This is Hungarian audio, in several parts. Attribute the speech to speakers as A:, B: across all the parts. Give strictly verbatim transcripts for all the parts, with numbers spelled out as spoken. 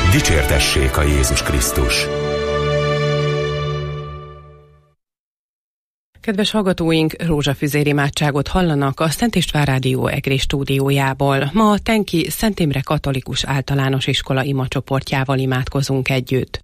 A: Dicsértessék a Jézus Krisztus!
B: Kedves hallgatóink, rózsafüzér imádságot hallanak a Szent István Rádió Egri stúdiójából. Ma a Tenki Szent Imre Katolikus Általános Iskola imacsoportjával imádkozunk együtt.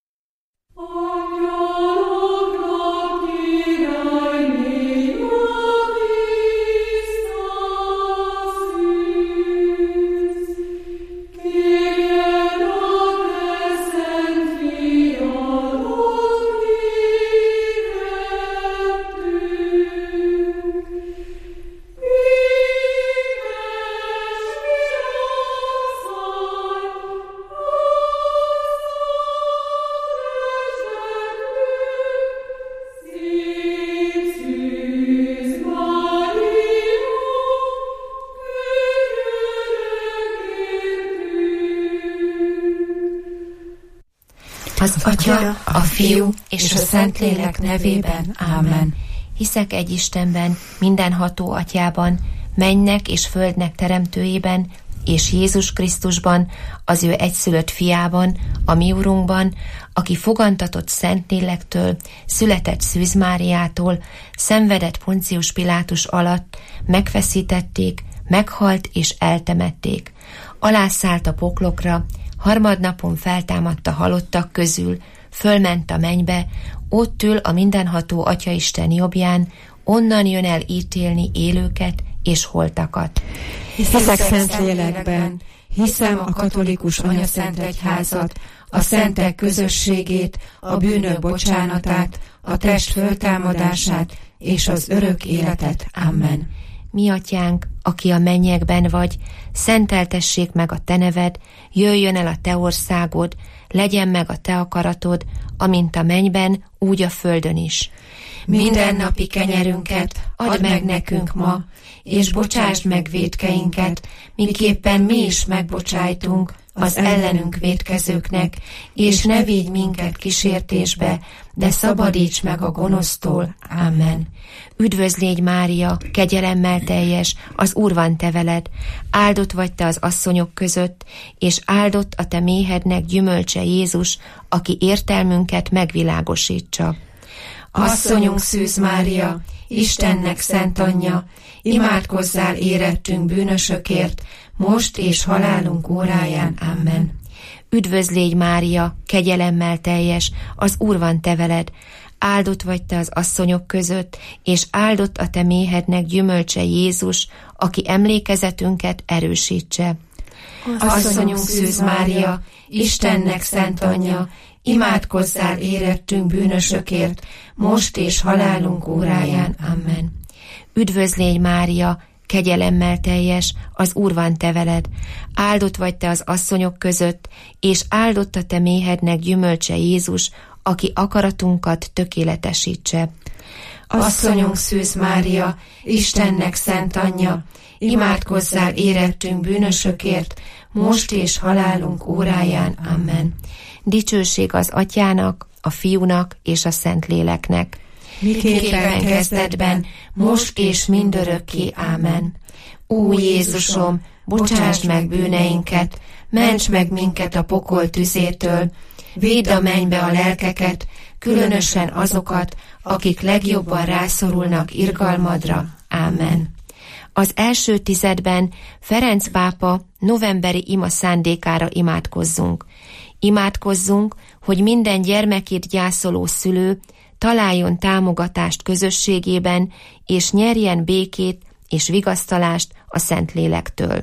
C: Az Atya, a Fiú és a Szentlélek nevében. Ámen. Hiszek egy Istenben, mindenható Atyában, mennynek és földnek teremtőjében, és Jézus Krisztusban, az ő egyszülött fiában, a mi Urunkban, aki fogantatott Szentlélektől, született Szűz Máriától, szenvedett Poncius Pilátus alatt, megfeszítették, meghalt és eltemették. Alászállt a poklokra, harmadnapon feltámadt a halottak közül, fölment a mennybe, ott ül a mindenható Atyaisten jobbján, onnan jön el ítélni élőket és holtakat.
D: Hiszek Szentlélekben, hiszem a katolikus anyaszentegyházat, a szentek közösségét, a bűnök bocsánatát, a test föltámadását és az örök életet. Amen.
C: Mi Atyánk, aki a mennyekben vagy, szenteltessék meg a te neved, jöjjön el a te országod, legyen meg a te akaratod, amint a mennyben, úgy a földön is.
D: Mindennapi kenyerünket add meg nekünk ma, és bocsásd meg vétkeinket, miképpen mi is megbocsájtunk az ellenünk vétkezőknek, és ne vigy minket kísértésbe, de szabadíts meg a gonosztól. Amen.
C: Üdvözl légy, Mária, kegyelemmel teljes, az Úr van te veled, áldott vagy te az asszonyok között, és áldott a te méhednek gyümölcse Jézus, aki értelmünket megvilágosítsa.
D: Asszonyunk Szűz Mária, Istennek szent anyja, imádkozzál érettünk bűnösökért, most és halálunk óráján. Amen.
C: Üdvözl légy, Mária, kegyelemmel teljes, az Úr van te veled, áldott vagy te az asszonyok között, és áldott a te méhednek gyümölcse Jézus, aki emlékezetünket erősítse.
D: Asszonyunk Szűz Mária, Istennek szent anyja, imádkozzál érettünk bűnösökért, most és halálunk óráján. Amen.
C: Üdvözl légy, Mária, kegyelemmel teljes, az Úr van te veled, áldott vagy te az asszonyok között, és áldott a te méhednek gyümölcse Jézus, aki akaratunkat tökéletesítse.
D: Asszonyunk Szűz Mária, Istennek szent anyja, imádkozzál érettünk bűnösökért, most és halálunk óráján. Amen.
C: Dicsőség az Atyának, a Fiúnak és a Szentléleknek.
D: Miképpen kezdetben, most és mindörökké. Ámen. Ó Jézusom, bocsásd meg bűneinket, ments meg minket a pokol tüzétől, védd a mennybe a lelkeket, különösen azokat, akik legjobban rászorulnak irgalmadra. Ámen.
C: Az első tizedben Ferenc pápa novemberi ima szándékára imádkozzunk. Imádkozzunk, hogy minden gyermekét gyászoló szülő találjon támogatást közösségében, és nyerjen békét és vigasztalást a Szentlélektől.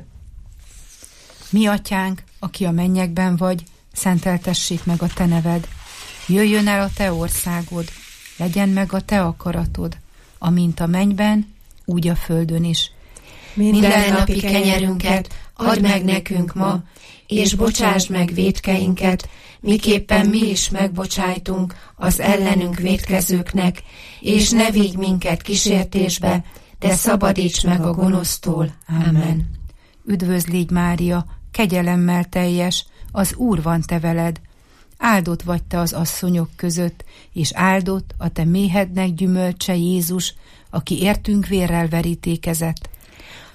E: Mi Atyánk, aki a mennyekben vagy, szenteltessék meg a te neved. Jöjjön el a te országod, legyen meg a te akaratod, amint a mennyben, úgy a földön is.
D: Mindennapi kenyerünket add meg nekünk ma, és bocsásd meg vétkeinket, miképpen mi is megbocsájtunk az ellenünk vétkezőknek, és ne vigy minket kísértésbe, de szabadíts meg a gonosztól. Amen.
E: Üdvözl légy, Mária, kegyelemmel teljes, az Úr van te veled. Áldott vagy te az asszonyok között, és áldott a te méhednek gyümölcse Jézus, aki értünk vérrel verítékezett.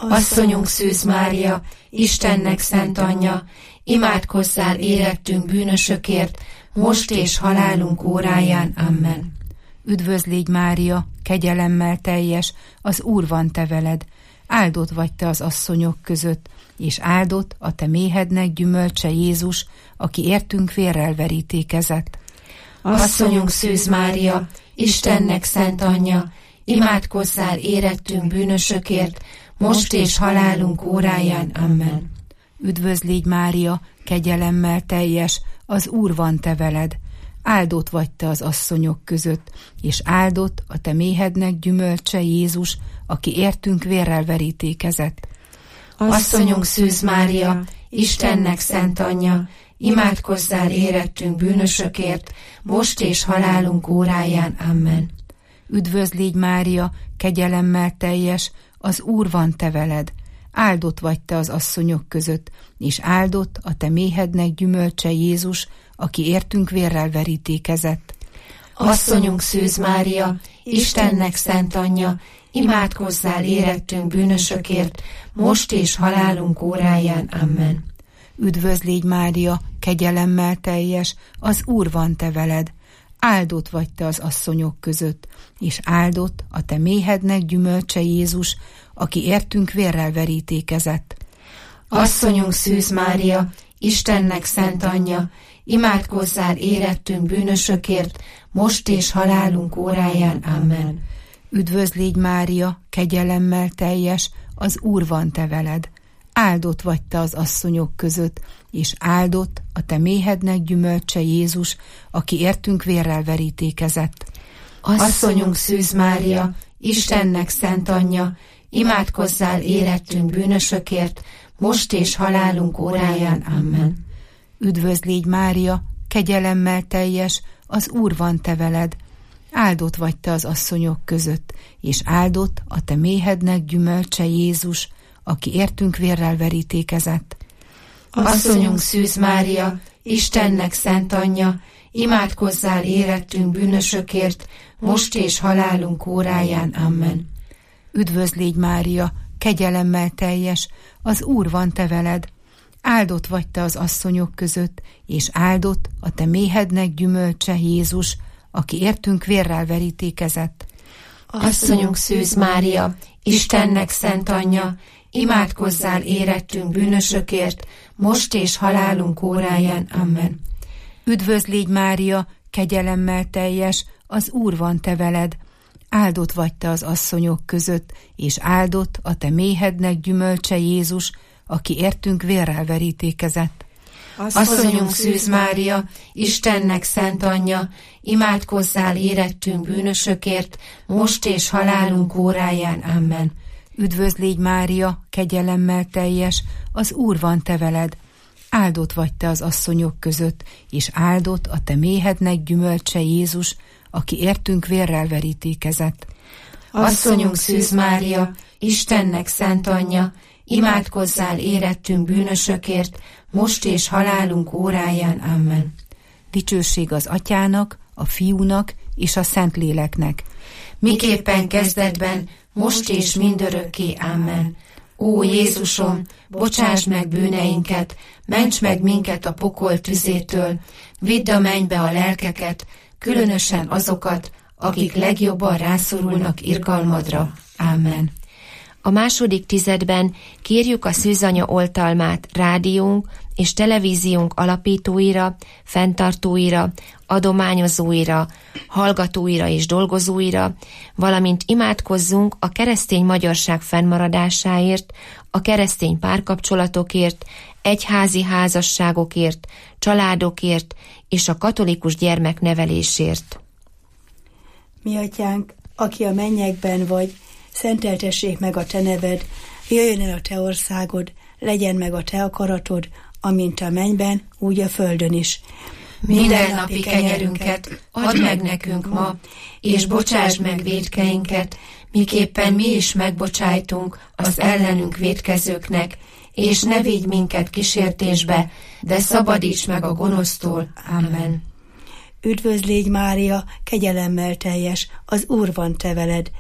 D: Asszonyunk Szűz Mária, Istennek szent anyja, imádkozzál érettünk bűnösökért, most és halálunk óráján. Amen.
E: Üdvözl légy Mária, kegyelemmel teljes, az Úr van te veled, áldott vagy te az asszonyok között, és áldott a te méhednek gyümölcse Jézus, aki értünk vérrel verítékezett.
D: Asszonyunk Szűz Mária, Istennek szent anyja, imádkozzál érettünk bűnösökért, most és halálunk óráján. Amen.
E: Üdvözl légy Mária, kegyelemmel teljes, az Úr van te veled, áldott vagy te az asszonyok között, és áldott a te méhednek gyümölcse Jézus, aki értünk vérrel verítékezett.
D: Asszonyunk Szűz Mária, Istennek szent anyja, imádkozzál érettünk bűnösökért, most és halálunk óráján. Amen.
E: Üdvözl légy Mária, kegyelemmel teljes, az Úr van te veled, áldott vagy te az asszonyok között, és áldott a te méhednek gyümölcse Jézus, aki értünk vérrel verítékezett.
D: Asszonyunk Szűz Mária, Istennek szent anyja, imádkozzál érettünk bűnösökért, most és halálunk óráján. Amen.
E: Üdvözl légy Mária, kegyelemmel teljes, az Úr van te veled, áldott vagy te az asszonyok között, és áldott a te méhednek gyümölcse Jézus, aki értünk vérrel verítékezett.
D: Asszonyunk Szűz Mária, Istennek szent anyja, imádkozzál érettünk bűnösökért, most és halálunk óráján. Amen.
E: Üdvözl légy Mária, kegyelemmel teljes, az Úr van te veled, áldott vagy te az asszonyok között, és áldott a te méhednek gyümölcse Jézus, aki értünk vérrel verítékezett.
D: Asszonyunk Szűz Mária, Istennek szent anyja, imádkozzál érettünk bűnösökért, most és halálunk óráján. Amen.
E: Üdvözl légy Mária, kegyelemmel teljes, az Úr van te veled, áldott vagy te az asszonyok között, és áldott a te méhednek gyümölcse Jézus, aki értünk vérrel verítékezett.
D: Asszonyunk Szűz Mária, Istennek szent anyja, imádkozzál érettünk bűnösökért, most és halálunk óráján. Amen.
E: Üdvözl légy Mária, kegyelemmel teljes, az Úr van te veled, áldott vagy te az asszonyok között, és áldott a te méhednek gyümölcse Jézus, aki értünk vérrel verítékezett.
D: Asszonyunk Szűz Mária, Istennek szent anyja, imádkozzál érettünk bűnösökért, most és halálunk óráján. Amen.
E: Üdvözl légy Mária, kegyelemmel teljes, az Úr van te veled, áldott vagy te az asszonyok között, és áldott a te méhednek gyümölcse Jézus, aki értünk vérrel verítékezett.
D: Asszonyunk Szűz Mária, Istennek szent anyja, imádkozzál érettünk bűnösökért, most és halálunk óráján. Amen.
E: Üdvözl légy Mária, kegyelemmel teljes, az Úr van te veled, áldott vagy te az asszonyok között, és áldott a te méhednek gyümölcse Jézus, aki értünk vérrel verítékezett.
D: Asszonyunk Szűz Mária, Istennek szent anyja, imádkozzál érettünk bűnösökért, most és halálunk óráján. Amen.
E: Dicsőség az Atyának, a Fiúnak és a Szentléleknek,
D: miképpen kezdetben, most és mindörökké. Amen. Ó Jézusom, bocsásd meg bűneinket, ments meg minket a pokol tüzétől, vidd a mennybe a lelkeket, különösen azokat, akik legjobban rászorulnak irgalmadra. Amen.
C: A második tizedben kérjük a Szűzanya oltalmát rádiónk és televíziónk alapítóira, fenntartóira, adományozóira, hallgatóira és dolgozóira, valamint imádkozzunk a keresztény magyarság fennmaradásáért, a keresztény párkapcsolatokért, egyházi házasságokért, családokért és a katolikus gyermeknevelésért.
F: Mi atyánk, aki a mennyekben vagy, szenteltessék meg a te neved, jöjjön el a te országod, legyen meg a te akaratod, amint a mennyben, úgy a földön is.
D: Minden napi kenyerünket add meg nekünk ma, és bocsásd meg vétkeinket, miképpen mi is megbocsájtunk az ellenünk vétkezőknek, és ne vigy minket kísértésbe, de szabadíts meg a gonosztól. Amen.
F: Üdvözl légy Mária, kegyelemmel teljes, az Úr van te veled,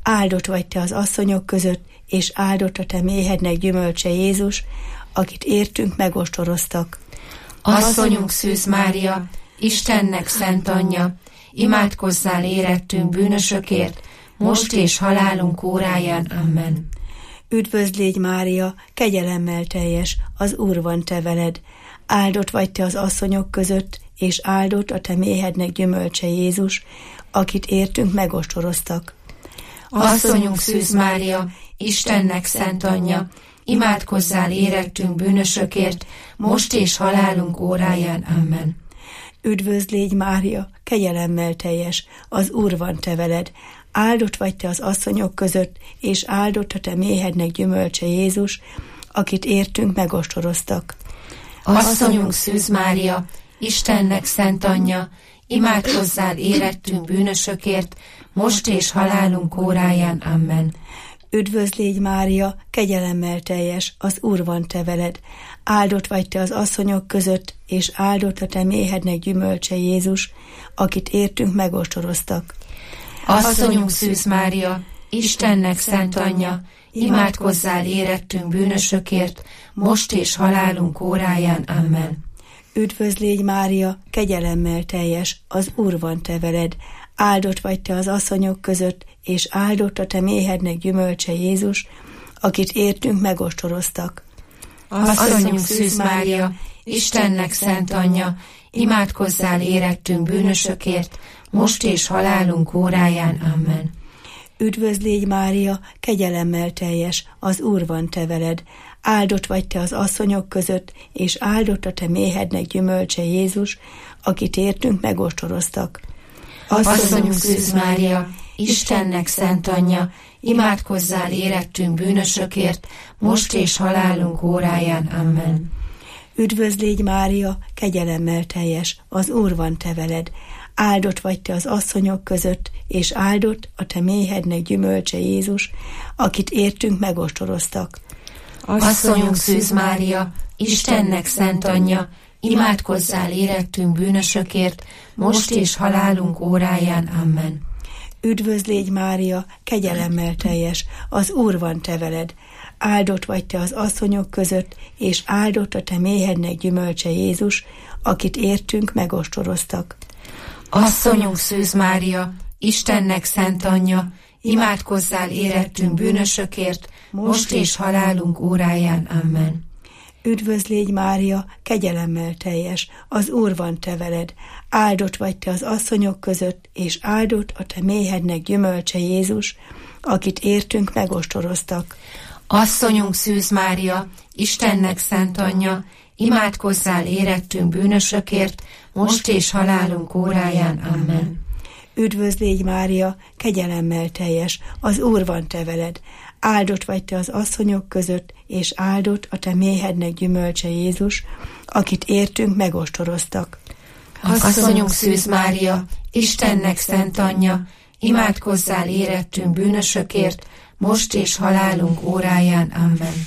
F: áldott vagy te az asszonyok között, és áldott a te méhednek gyümölcse Jézus, akit értünk megostoroztak.
D: Asszonyunk Szűz Mária, Istennek szent anyja, imádkozzál érettünk bűnösökért, most és halálunk óráján. Amen.
F: Üdvözl légy Mária, kegyelemmel teljes, az Úr van te veled. Áldott vagy te az asszonyok között, és áldott a te méhednek gyümölcse Jézus, akit értünk megostoroztak.
D: Asszonyunk Szűz Mária, Istennek szent anyja, imádkozzál érettünk bűnösökért, most és halálunk óráján. Amen.
F: Üdvözl légy Mária, kegyelemmel teljes, az Úr van te veled. Áldott vagy te az asszonyok között, és áldott a te méhednek gyümölcse Jézus, akit értünk megostoroztak.
D: Asszonyunk Szűz Mária, Istennek szent anyja, imádkozzál érettünk bűnösökért, most és halálunk óráján. Amen.
F: Üdvözl légy Mária, kegyelemmel teljes, az Úr van te veled. Áldott vagy te az asszonyok között, és áldott a te méhednek gyümölcse Jézus, akit értünk megostoroztak.
D: Asszonyunk Szűz Mária, Istennek szent anyja, imádkozzál érettünk bűnösökért, most és halálunk óráján. Amen.
F: Üdvözl légy Mária, kegyelemmel teljes, az Úr van te veled. Áldott vagy te az asszonyok között, és áldott a te méhednek gyümölcse Jézus, akit értünk megostoroztak.
D: Asszonyunk Szűz Mária, Istennek szent anyja, imádkozzál érettünk bűnösökért, most és halálunk óráján. Amen.
F: Üdvözl légy Mária, kegyelemmel teljes, az Úr van te veled. Áldott vagy te az asszonyok között, és áldott a te méhednek gyümölcse Jézus, akit értünk megostoroztak.
D: Asszonyunk Szűz Mária, Istennek szent anyja, imádkozzál érettünk bűnösökért, most és halálunk óráján. Amen.
F: Üdvözl légy Mária, kegyelemmel teljes, az Úr van te veled. Áldott vagy te az asszonyok között, és áldott a te méhednek gyümölcse Jézus, akit értünk megostoroztak.
D: Asszonyunk Szűz Mária, Istennek szent anyja, imádkozzál érettünk bűnösökért, most és halálunk óráján. Amen.
F: Üdvözl légy Mária, kegyelemmel teljes, az Úr van te veled. Áldott vagy te az asszonyok között, és áldott a te méhednek gyümölcse Jézus, akit értünk megostoroztak.
D: Asszonyunk Szűz Mária, Istennek szent anyja, imádkozzál érettünk bűnösökért, most és halálunk óráján. Amen.
F: Üdvözl légy Mária, kegyelemmel teljes, az Úr van te veled. Áldott vagy te az asszonyok között, és áldott a te méhednek gyümölcse Jézus, akit értünk megostoroztak.
D: Asszonyunk Szűz Mária, Istennek szent anyja, imádkozzál érettünk bűnösökért, most és halálunk óráján. Amen.
F: Üdvözl légy Mária, kegyelemmel teljes, az Úr van te veled. Áldott vagy te az asszonyok között, és áldott a te méhednek gyümölcse Jézus, akit értünk megostoroztak.
D: Asszonyunk Szűz Mária, Istennek szent anyja, imádkozzál érettünk bűnösökért, most és halálunk óráján. Amen.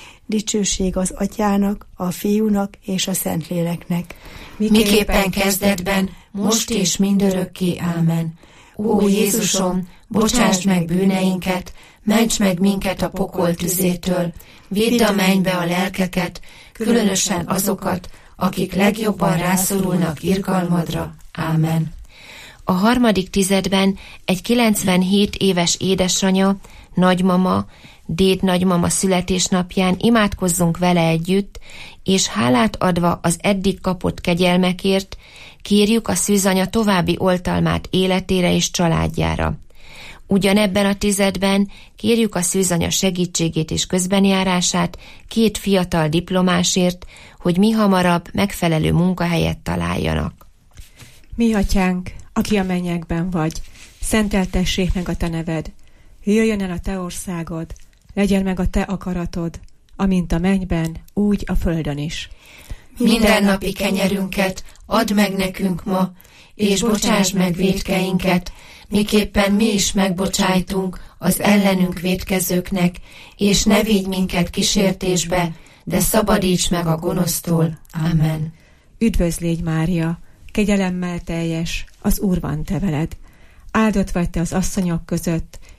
F: Dicsőség az Atyának, a Fiúnak és a Szentléleknek.
D: Miképpen kezdetben, most és mindörökké. Ámen. Ó Jézusom, bocsásd meg bűneinket, ments meg minket a pokol tüzétől, vidd a mennybe a lelkeket, különösen azokat, akik legjobban rászorulnak irgalmadra. Ámen.
C: A harmadik tizedben egy kilencvenhét éves édesanya, nagymama, dédnagymama születésnapján imádkozzunk vele együtt, és hálát adva az eddig kapott kegyelmekért, kérjük a szűzanya további oltalmát életére és családjára. Ugyanebben a tizedben kérjük a szűzanya segítségét és közbenjárását két fiatal diplomásért, hogy mihamarabb megfelelő munkahelyet találjanak.
G: Mi atyánk, aki a mennyekben vagy, szenteltessék meg a te neved, jöjjön el a te országod, legyen meg a te akaratod, amint a mennyben, úgy a földön is.
D: Mindennapi kenyerünket add meg nekünk ma, és bocsásd meg vétkeinket, miképpen mi is megbocsájtunk az ellenünk vétkezőknek, és ne vigy minket kísértésbe, de szabadíts meg a gonosztól. Amen.
G: Üdvözl légy Mária, kegyelemmel teljes, az Úr van te veled. Áldott vagy te az asszonyok között,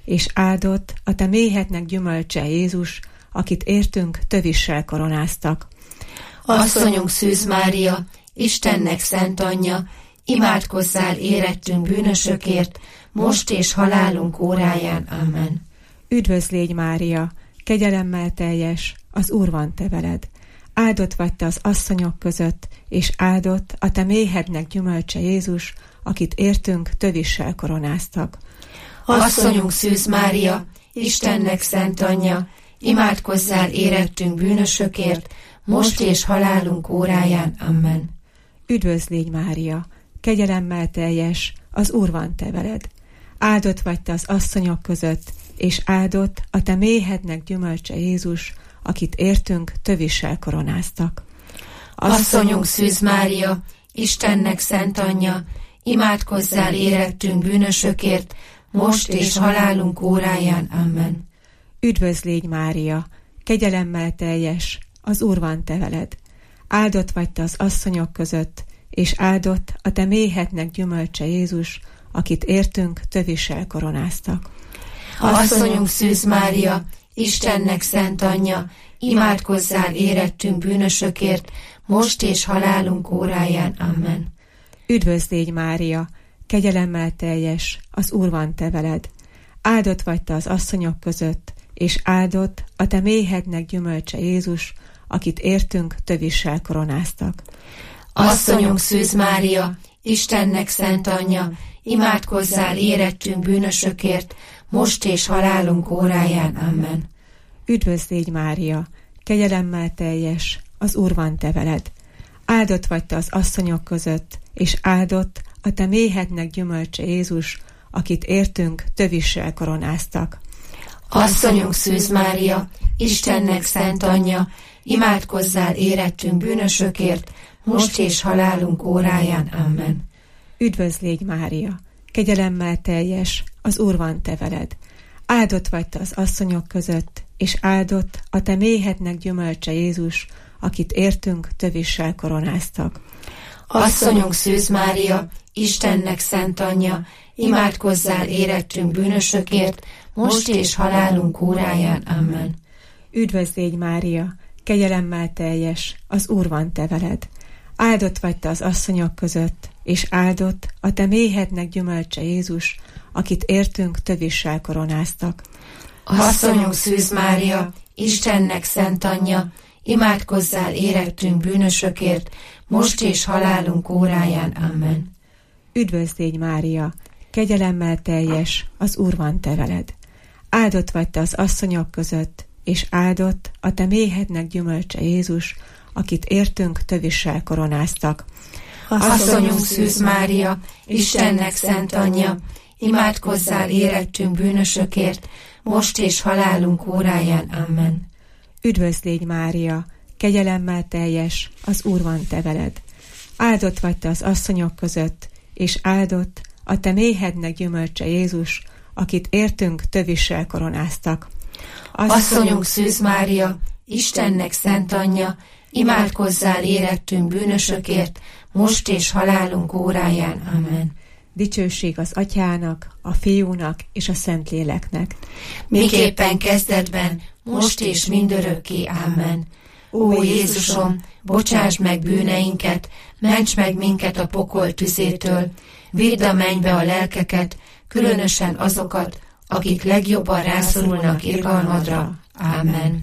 G: és áldott a te méhednek gyümölcse Jézus, akit értünk tövissel koronáztak.
D: Asszonyunk Szűz Mária, Istennek szent anyja, imádkozzál érettünk bűnösökért, most és halálunk óráján. Amen.
G: Üdvözl légy, Mária, kegyelemmel teljes, az Úr van te veled. Áldott vagy te az asszonyok között, és áldott a te méhednek gyümölcse Jézus, akit értünk tövissel koronáztak.
D: Asszonyunk Szűz Mária, Istennek szent anyja, imádkozzál érettünk bűnösökért, most és halálunk óráján. Amen.
G: Üdvözl légy, Mária, kegyelemmel teljes, az Úr van te veled. Áldott vagy te az asszonyok között, és áldott a te méhednek gyümölcse Jézus, akit értünk tövissel koronáztak.
D: Asszonyunk Szűz Mária, Istennek szent anyja, imádkozzál érettünk bűnösökért, most és halálunk óráján. Amen.
G: Üdvözl légy, Mária, kegyelemmel teljes, az Úr van te veled. Áldott vagy te az asszonyok között, és áldott a te méhednek gyümölcse Jézus, akit értünk tövissel koronáztak.
D: Asszonyunk Szűz Mária, Istennek szent anyja, imádkozzál érettünk bűnösökért, most és halálunk óráján. Amen.
G: Üdvözl légy, Mária, kegyelemmel teljes, az Úr van te veled. Áldott vagy te az asszonyok között, és áldott a te méhednek gyümölcse Jézus, akit értünk tövissel koronáztak.
D: Asszonyunk Szűz Mária, Istennek szent anyja, imádkozzál érettünk bűnösökért, most és halálunk óráján. Amen.
G: Üdvözl légy, Mária, kegyelemmel teljes, az Úr van te veled. Áldott vagy te az asszonyok között, és áldott a te méhednek gyümölcse Jézus, akit értünk tövissel koronáztak.
D: Asszonyunk Szűz Mária, Istennek szent anyja, imádkozzál érettünk bűnösökért, most és halálunk óráján. Amen.
G: Üdvözl légy, Mária, kegyelemmel teljes, az Úr van te veled. Áldott vagy te az asszonyok között, és áldott a te méhednek gyümölcse Jézus, akit értünk tövissel koronáztak.
D: Asszonyunk Szűz Mária, Istennek szent anyja, imádkozzál érettünk bűnösökért, most és halálunk óráján. Amen.
G: Üdvözl légy, Mária, kegyelemmel teljes, az Úr van te veled. Áldott vagy te az asszonyok között, és áldott a te méhednek gyümölcse Jézus, akit értünk tövissel koronáztak.
D: Asszonyunk Szűz Mária, Istennek szent anyja, imádkozzál érettünk bűnösökért, most és halálunk óráján. Amen.
G: Üdvözl légy, Mária, kegyelemmel teljes, az Úr van te veled. Áldott vagy te az asszonyok között, és áldott a te méhednek gyümölcse Jézus, akit értünk tövissel koronáztak.
D: Asszonyunk Szűz Mária, Istennek szent anyja, imádkozzál érettünk bűnösökért, most és halálunk óráján. Amen.
G: Üdvözl légy, Mária, kegyelemmel teljes, az Úr van te veled. Áldott vagy te az asszonyok között, és áldott a te méhednek gyümölcse Jézus, akit értünk tövissel koronáztak.
D: Asszonyunk Szűz Mária, Istennek szent anyja, imádkozzál érettünk bűnösökért, most és halálunk óráján. Amen.
G: Dicsőség az Atyának, a Fiúnak és a Szentléleknek.
D: Miképpen kezdetben, most és mindörökké. Amen. Ó Jézusom, bocsáss meg bűneinket, ments meg minket a pokol tüzétől, vidd a mennybe a lelkeket, különösen azokat, akik legjobban rászorulnak irgalmadra. Amen.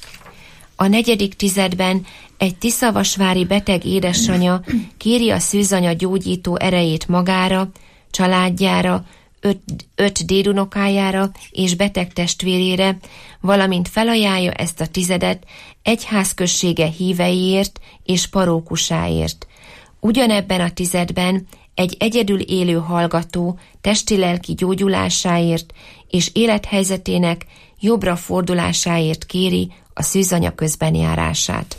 C: A negyedik tizedben egy tiszavasvári beteg édesanya kéri a szűzanya gyógyító erejét magára, családjára, öt, öt dédunokájára és beteg testvérére, valamint felajánlja ezt a tizedet egyházközsége híveiért és parókusáért. Ugyanebben a tizedben egy egyedül élő hallgató testi-lelki gyógyulásáért és élethelyzetének jobbra fordulásáért kéri a szűzanya közbenjárását.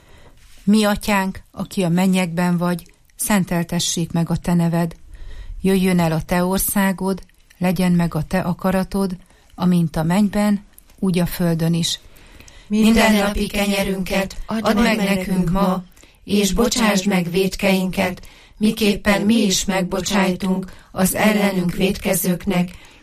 E: Mi atyánk, aki a mennyekben vagy, szenteltessék meg a te neved. Jöjjön el a te országod, legyen meg a te akaratod, amint a mennyben, úgy a földön is.
D: Minden napi kenyerünket add meg nekünk ma, és bocsásd meg vétkeinket, miképpen mi is megbocsájtunk az ellenünk vétkezőknek,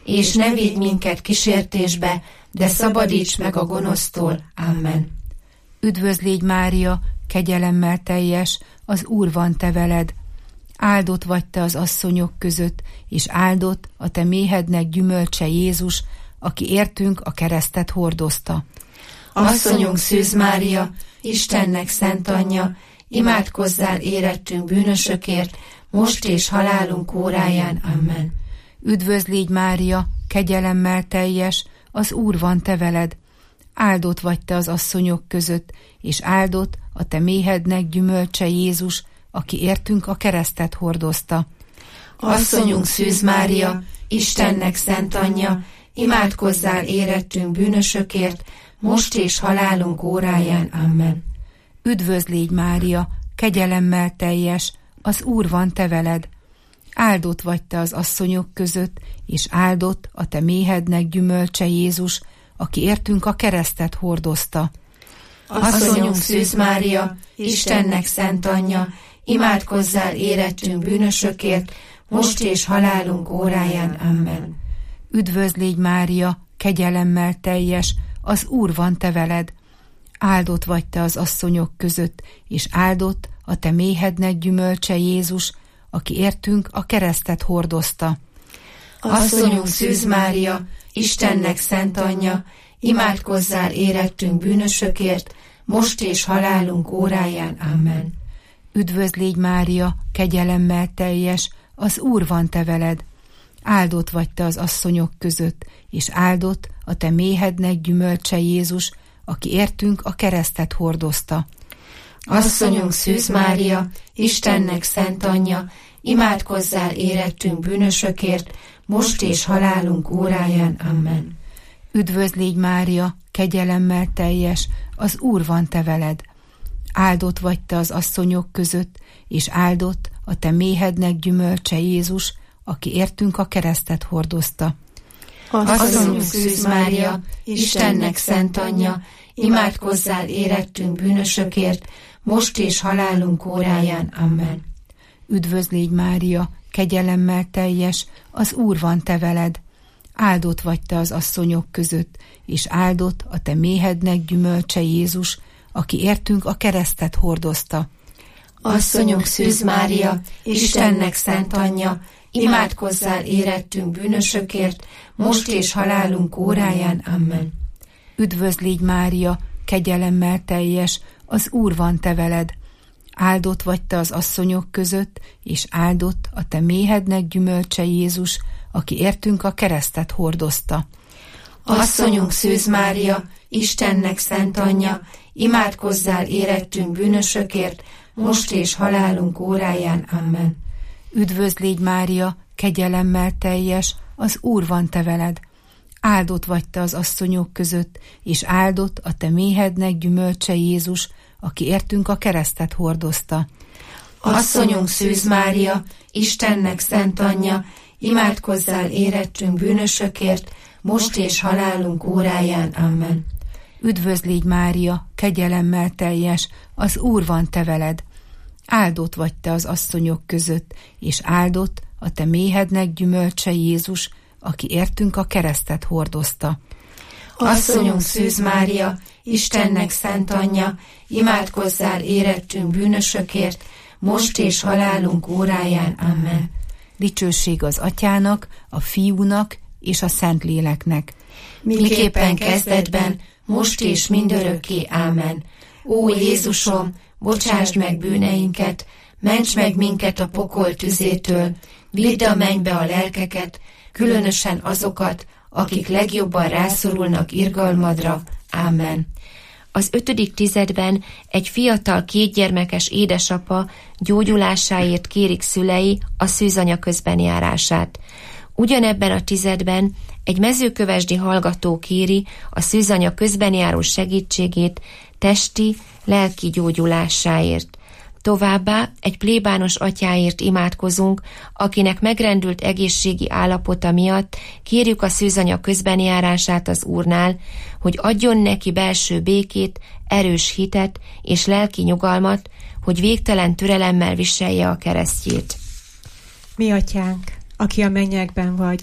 D: és ne vigy minket kísértésbe, de szabadíts meg a gonosztól. Amen.
E: Üdvözl légy, Mária, kegyelemmel teljes, az Úr van te veled. Áldott vagy te az asszonyok között, és áldott a te méhednek gyümölcse Jézus, aki értünk a keresztet hordozta.
D: Asszonyunk Szűz Mária, Istennek szent anyja, imádkozzál érettünk bűnösökért, most és halálunk óráján. Amen.
E: Üdvözl légy, Mária, kegyelemmel teljes, az Úr van te veled. Áldott vagy te az asszonyok között, és áldott a te méhednek gyümölcse Jézus, aki értünk a keresztet hordozta.
D: Asszonyunk Szűz Mária, Istennek szent anyja, imádkozzál érettünk bűnösökért, most és halálunk óráján. Amen.
E: Üdvözl légy, Mária, kegyelemmel teljes, az Úr van te veled. Áldott vagy te az asszonyok között, és áldott a te méhednek gyümölcse Jézus, aki értünk a keresztet hordozta.
D: Asszonyunk Szűz Mária, Istennek szent anyja, imádkozzál érettünk bűnösökért, most és halálunk óráján. Amen.
E: Üdvözl légy, Mária, kegyelemmel teljes, az Úr van te veled. Áldott vagy te az asszonyok között, és áldott a te méhednek gyümölcse Jézus, aki értünk a keresztet hordozta.
D: Asszonyunk Szűz Mária, Istennek szent anyja, imádkozzál érettünk bűnösökért, most és halálunk óráján. Amen.
E: Üdvözl légy, Mária, kegyelemmel teljes, az Úr van te veled. Áldott vagy te az asszonyok között, és áldott a te méhednek gyümölcse Jézus, aki értünk a keresztet hordozta.
D: Asszonyunk Szűz Mária, Istennek szent anyja, imádkozzál érettünk bűnösökért, most és halálunk óráján. Amen.
E: Üdvözl légy, Mária, kegyelemmel teljes, az Úr van te veled. Áldott vagy te az asszonyok között, és áldott a te méhednek gyümölcse Jézus, aki értünk a keresztet hordozta.
D: Asszonyunk Szűz Mária, Istennek szent anyja, imádkozzál érettünk bűnösökért, most és halálunk óráján. Amen.
E: Üdvözl légy, Mária, kegyelemmel teljes, az Úr van te veled. Áldott vagy te az asszonyok között, és áldott a te méhednek gyümölcse Jézus, aki értünk a keresztet hordozta.
D: Asszonyunk Szűz Mária, Istennek szent anyja, imádkozzál érettünk bűnösökért, most és halálunk óráján. Amen.
E: Üdvözl légy, Mária, kegyelemmel teljes, az Úr van te veled. Áldott vagy te az asszonyok között, és áldott a te méhednek gyümölcse Jézus, aki értünk a keresztet hordozta.
D: Asszonyunk Szűz Mária, Istennek szent anyja, imádkozzál érettünk bűnösökért, most és halálunk óráján. Amen.
E: Üdvözl légy, Mária, kegyelemmel teljes, az Úr van te veled. Áldott vagy te az asszonyok között, és áldott a te méhednek gyümölcse Jézus, aki értünk a keresztet hordozta.
D: Asszonyunk Szűz Mária, Istennek szent anyja, imádkozzál érettünk bűnösökért, most és halálunk óráján. Amen.
E: Üdvözl légy, Mária, kegyelemmel teljes, az Úr van te veled. Áldott vagy te az asszonyok között, és áldott a te méhednek gyümölcse Jézus, aki értünk a keresztet hordozta.
D: Asszonyunk Szűz Mária, Istennek szent anyja, imádkozzál érettünk bűnösökért, most és halálunk óráján. Amen.
E: Dicsőség az Atyának, a Fiúnak és a Szentléleknek.
D: Miképpen kezdetben, most és mindörökké. Ámen. Ó Jézusom, bocsásd meg bűneinket, ments meg minket a pokol tüzétől, vidd a mennybe a lelkeket, különösen azokat, akik legjobban rászorulnak irgalmadra. Ámen.
C: Az ötödik tizedben egy fiatal kétgyermekes édesapa gyógyulásáért kérik szülei a szűzanya közbenjárását. Ugyanebben a tizedben egy mezőkövesdi hallgató kéri a szűzanya közbenjáró segítségét testi, lelki gyógyulásáért. Továbbá egy plébános atyáért imádkozunk, akinek megrendült egészségi állapota miatt kérjük a szűzanya közbenjárását az Úrnál, hogy adjon neki belső békét, erős hitet és lelki nyugalmat, hogy végtelen türelemmel viselje a keresztjét.
G: Mi atyánk, aki a mennyekben vagy,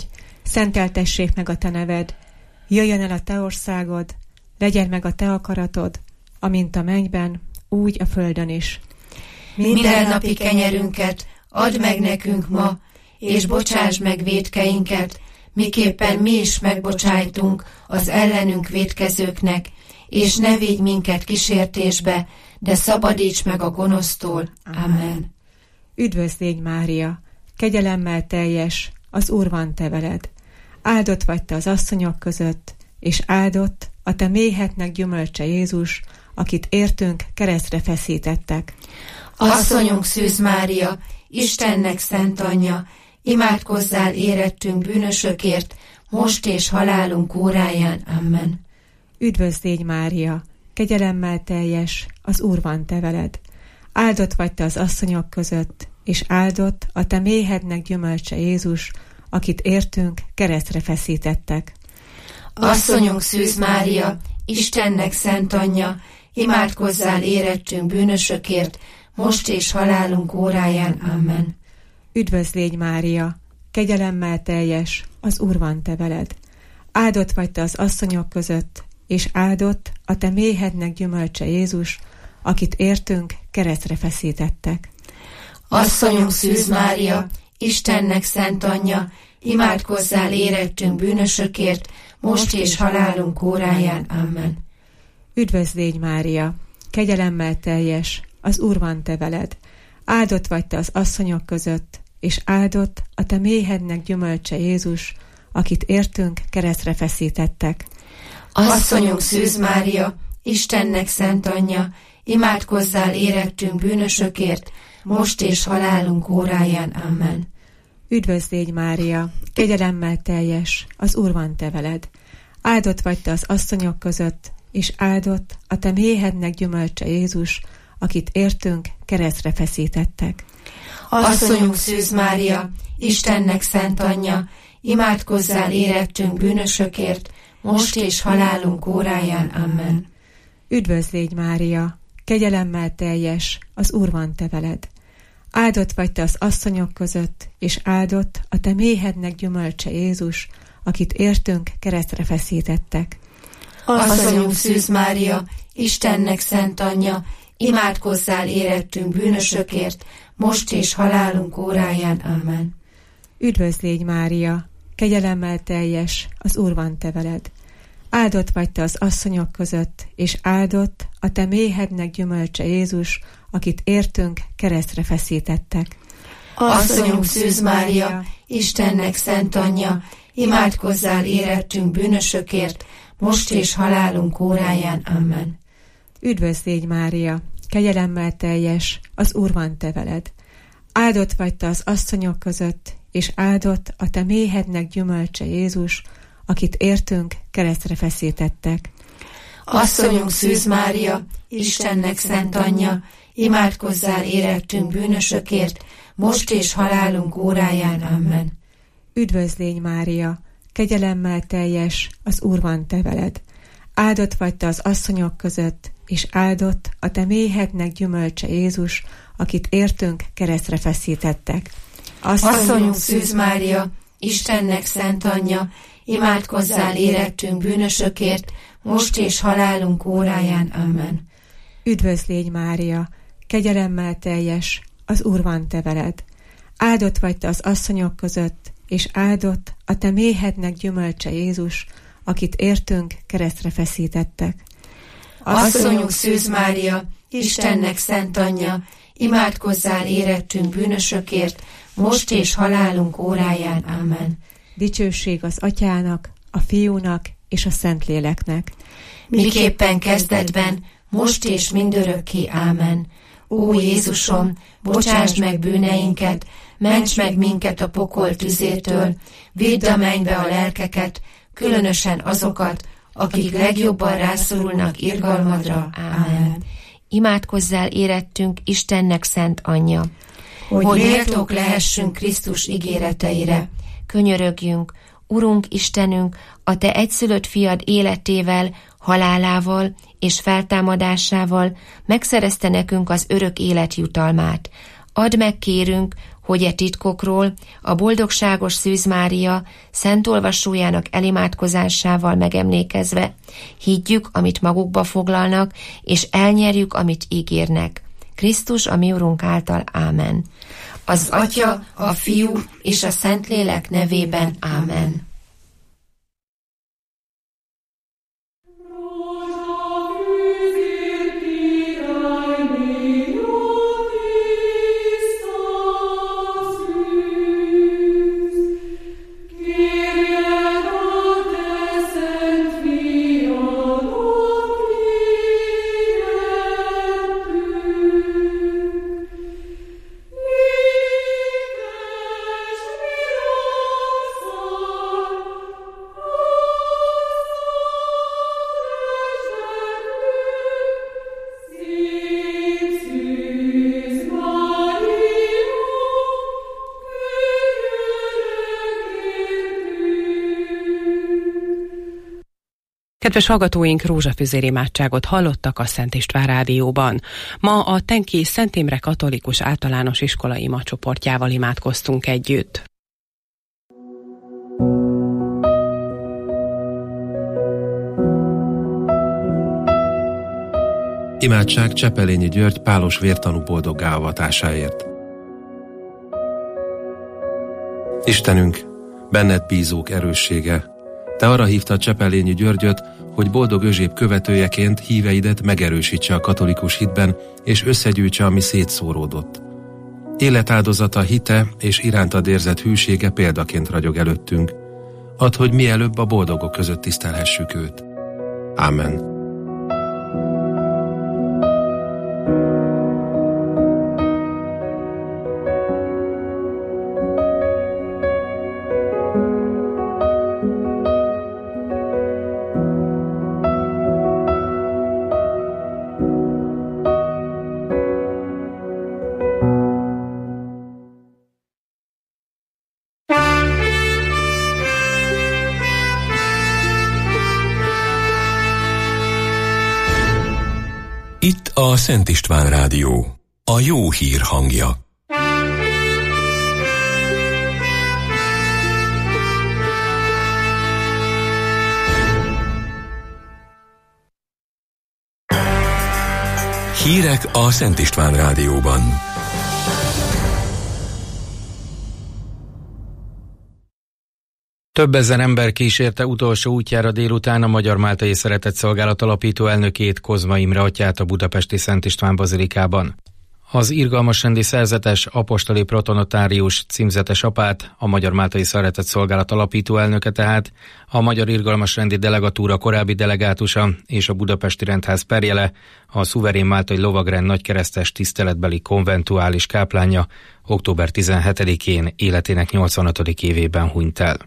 G: szenteltessék meg a te neved, jöjjön el a te országod, legyen meg a te akaratod, amint a mennyben, úgy a földön is.
D: Mindennapi kenyerünket add meg nekünk ma, és bocsáss meg vétkeinket, miképpen mi is megbocsájtunk az ellenünk vétkezőknek, és ne vigy minket kísértésbe, de szabadíts meg a gonosztól. Amen.
G: Üdvözl légy, Mária, kegyelemmel teljes, az Úr van te veled. Áldott vagy te az asszonyok között, és áldott a te méhetnek gyümölcse Jézus, akit értünk keresztre feszítettek.
D: Asszonyunk Szűz Mária, Istennek szent anyja, imádkozzál érettünk bűnösökért, most és halálunk óráján. Amen.
G: Üdvözl légy, Mária, kegyelemmel teljes, az Úr van te veled. Áldott vagy te az asszonyok között, és áldott a te méhednek gyümölcse Jézus, akit értünk keresztre feszítettek.
D: Asszonyunk Szűz Mária, Istennek szent anyja, imádkozzál érettünk bűnösökért, most és halálunk óráján. Amen.
G: Üdvözl légy, Mária, kegyelemmel teljes, az Úr van te veled. Áldott vagy te az asszonyok között, és áldott a te méhednek gyümölcse Jézus, akit értünk keresztre feszítettek.
D: Asszonyunk Szűz Mária, Istennek szent anyja, imádkozzál érettünk bűnösökért, most és halálunk óráján. Amen.
G: Üdvözl légy, Mária, kegyelemmel teljes, az Úr van te veled. Áldott vagy te az asszonyok között, és áldott a te méhednek gyümölcse Jézus, akit értünk keresztre feszítettek.
D: Asszonyunk Szűz Mária, Istennek szent anyja, imádkozzál érettünk bűnösökért, most és halálunk óráján. Amen.
G: Üdvözl légy, Mária, kegyelemmel teljes, az Úr van te veled. Áldott vagy te az asszonyok között, és áldott a te méhednek gyümölcse Jézus, akit értünk keresztre feszítettek.
D: Asszonyunk Szűz Mária, Istennek szent anyja, imádkozzál érettünk bűnösökért, most és halálunk óráján. Amen.
G: Üdvözl légy, Mária, kegyelemmel teljes, az Úr van te veled. Áldott vagy te az asszonyok között, és áldott a te méhednek gyümölcse Jézus, akit értünk keresztre feszítettek.
D: Asszonyunk Szűz Mária, Istennek szent anyja, imádkozzál érettünk bűnösökért, most és halálunk óráján. Amen.
G: Üdvözl légy, Mária, kegyelemmel teljes, az Úr van te veled. Áldott vagy te az asszonyok között, és áldott a te méhednek gyümölcse Jézus, akit értünk keresztre feszítettek.
D: Asszonyunk Szűz Mária, Istennek szent anyja, imádkozzál érettünk bűnösökért, most és halálunk óráján. Amen.
G: Üdvözl légy, Mária, kegyelemmel teljes, az Úr van te veled. Áldott vagy te az asszonyok között, és áldott a te méhednek gyümölcse Jézus, akit értünk keresztre feszítettek.
D: Asszonyunk Szűz Mária, Istennek szent anyja, imádkozzál érettünk bűnösökért, most és halálunk óráján. Amen.
G: Üdvözl légy, Mária, kegyelemmel teljes, az Úr van te veled. Áldott vagy te az asszonyok között, és áldott a te méhednek gyümölcse Jézus, akit értünk keresztre feszítettek.
D: Asszonyunk Szűz Mária, Istennek szent anyja, imádkozzál érettünk bűnösökért, most és halálunk óráján. Amen.
G: Üdvözl légy, Mária, kegyelemmel teljes, az Úr van te veled. Áldott vagy te az asszonyok között, és áldott a te méhednek gyümölcse Jézus, akit értünk keresztre feszítettek.
D: Asszonyunk Szűz Mária, Istennek szent anyja, imádkozzál érettünk bűnösökért, most és halálunk óráján. Amen.
G: Dicsőség az Atyának, a Fiúnak és a Szentléleknek.
D: Miképpen kezdetben, most és mindörökké. Ámen. Ó Jézusom, bocsásd meg bűneinket, ments meg minket a pokol tüzétől, vidd a mennybe a lelkeket, különösen azokat, akik legjobban rászorulnak irgalmadra. Ámen.
C: Imádkozzál érettünk Istennek szent anyja,
D: hogy, hogy méltók lehessünk Krisztus ígéreteire.
C: Könyörögjünk, Urunk Istenünk, a te egyszülött fiad életével, halálával és feltámadásával megszerezte nekünk az örök élet jutalmát. Add meg, kérünk, hogy e titkokról a boldogságos Szűz Mária szent olvasójának elimádkozásával megemlékezve higgyük, amit magukba foglalnak, és elnyerjük, amit ígérnek. Krisztus a mi Urunk által. Ámen. Az Atya, a Fiú és a Szentlélek nevében. Ámen.
B: Kedves hallgatóink, rózsafüzér imádságot hallottak a Szent István Rádióban. Ma a Tenki Szent Imre Katolikus Általános Iskola imacsoportjával imádkoztunk együtt.
H: Imádság Csepelényi György pálos vértanú boldoggá avatásáért. Istenünk, benned bízók erőssége, te arra hívtad Csepelényi Györgyöt, hogy boldog özséb követőjeként híveidet megerősítse a katolikus hitben, és összegyűjtse, ami szétszóródott. Életáldozata, hite és irántad érzett hűsége példaként ragyog előttünk. Add, hogy mielőbb a boldogok között tisztelhessük őt. Ámen.
A: Itt a Szent István Rádió, a jó hír hangja. Hírek a Szent István Rádióban.
I: Több ezer ember kísérte utolsó útjára délután a Magyar Máltai Szeretetszolgálat alapító elnökét, Kozma Imre atyát a budapesti Szent István bazilikában. Az irgalmasrendi szerzetes apostoli protonotárius címzetes apát, a Magyar Máltai Szeretetszolgálat alapító elnöke tehát, a Magyar Irgalmasrendi Delegatúra korábbi delegátusa és a Budapesti Rendház perjele, a szuverén máltai lovagrend nagykeresztes tiszteletbeli konventuális káplánja október tizenhetedikén életének nyolcvanötödik évében hunyt el.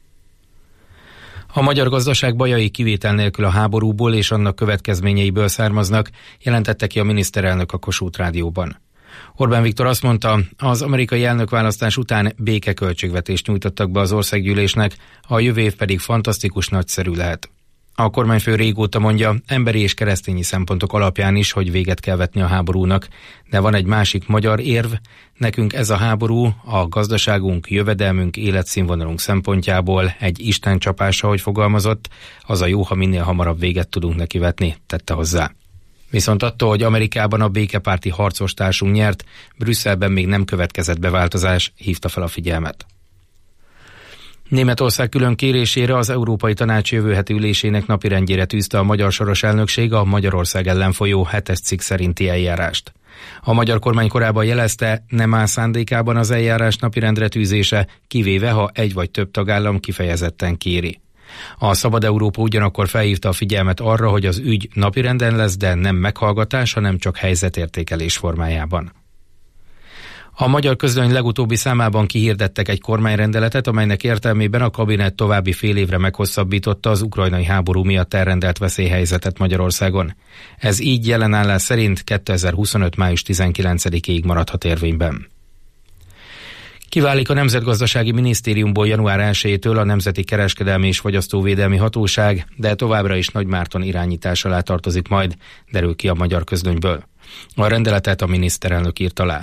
I: A magyar gazdaság bajai kivétel nélkül a háborúból és annak következményeiből származnak, jelentette ki a miniszterelnök a Kossuth Rádióban. Orbán Viktor azt mondta, az amerikai elnökválasztás után békeköltségvetést nyújtottak be az országgyűlésnek, a jövő év pedig fantasztikus, nagyszerű lehet. A kormányfő régóta mondja, emberi és keresztényi szempontok alapján is, hogy véget kell vetni a háborúnak, de van egy másik magyar érv, nekünk ez a háború a gazdaságunk, jövedelmünk, életszínvonalunk szempontjából egy istencsapás, ahogy fogalmazott, az a jó, ha minél hamarabb véget tudunk neki vetni, tette hozzá. Viszont attól, hogy Amerikában a békepárti harcostársunk nyert, Brüsszelben még nem következett be változás, hívta fel a figyelmet. Németország külön kérésére az Európai Tanács jövő heti ülésének napirendjére tűzte a magyar soros elnökség a Magyarország ellen folyó hetes cikk szerinti eljárást. A magyar kormány korábban jelezte, nem áll szándékában az eljárás napirendre tűzése, kivéve ha egy vagy több tagállam kifejezetten kéri. A Szabad Európa ugyanakkor felhívta a figyelmet arra, hogy az ügy napirenden lesz, de nem meghallgatás, hanem csak helyzetértékelés formájában. A Magyar Közlöny legutóbbi számában kihirdettek egy kormányrendeletet, amelynek értelmében a kabinet további fél évre meghosszabbította az ukrajnai háború miatt elrendelt veszélyhelyzetet Magyarországon. Ez így jelenállás szerint kétezer-huszonöt. május tizenkilencedikéig maradhat érvényben. Kiválik a Nemzetgazdasági Minisztériumból január elsejétől a Nemzeti Kereskedelmi és Fogyasztóvédelmi Hatóság, de továbbra is Nagy Márton irányítás alá tartozik majd, derül ki a Magyar Közlönyből. A rendeletet a miniszterelnök írt alá.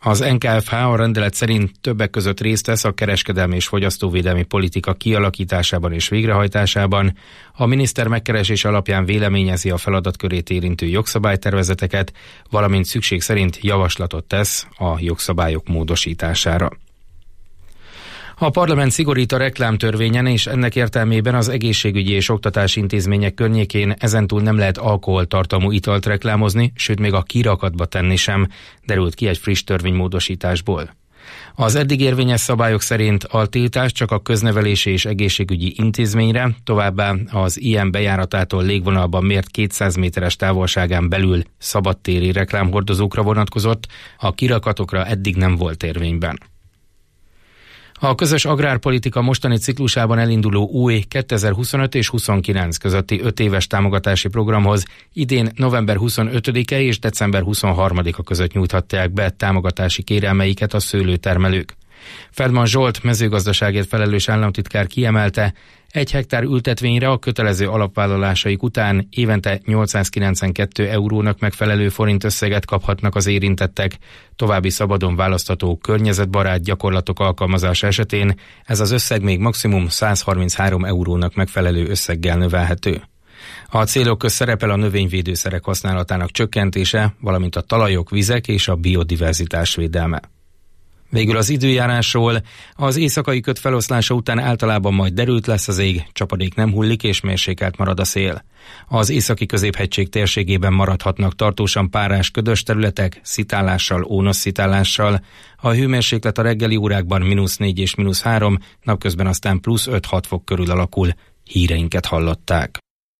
I: Az en ká ef há a rendelet szerint többek között részt vesz a kereskedelmi és fogyasztóvédelmi politika kialakításában és végrehajtásában. A miniszter megkeresés alapján véleményezi a feladatkörét érintő jogszabálytervezeteket, valamint szükség szerint javaslatot tesz a jogszabályok módosítására. A parlament szigorít a reklámtörvényen, és ennek értelmében az egészségügyi és oktatási intézmények környékén ezentúl nem lehet alkoholtartalmú italt reklámozni, sőt még a kirakatba tenni sem, derült ki egy friss törvénymódosításból. Az eddig érvényes szabályok szerint a tiltás csak a köznevelési és egészségügyi intézményre, továbbá az ilyen bejáratától légvonalban mért kétszáz méteres távolságán belül szabadtéri reklámhordozókra vonatkozott, a kirakatokra eddig nem volt érvényben. A közös agrárpolitika mostani ciklusában elinduló új kétezer-huszonöt és huszonkilenc közötti öt éves támogatási programhoz idén november huszonötödike és december huszonharmadika között nyújthatják be támogatási kérelmeiket a szőlőtermelők. Feldman Zsolt mezőgazdaságért felelős államtitkár kiemelte, egy hektár ültetvényre a kötelező alapvállalásaik után évente nyolcszázkilencvenkettő eurónak megfelelő forint összeget kaphatnak az érintettek. További szabadon választható környezetbarát gyakorlatok alkalmazása esetén ez az összeg még maximum százharminchárom eurónak megfelelő összeggel növelhető. A célok közt szerepel a növényvédőszerek használatának csökkentése, valamint a talajok, vizek és a biodiverzitás védelme. Végül az időjárásról. Az éjszakai köd feloszlása után általában majd derült lesz az ég, csapadék nem hullik és mérsékelt marad a szél. Az északi középhegység térségében maradhatnak tartósan párás ködös területek, szitálással, ónos szitálással. A hőmérséklet a reggeli órákban mínusz négy és mínusz három, napközben aztán plusz öt-hat fok körül alakul. Híreinket hallották.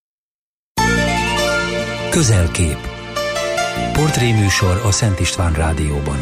A: Közelkép. Portréműsor a Szent István Rádióban.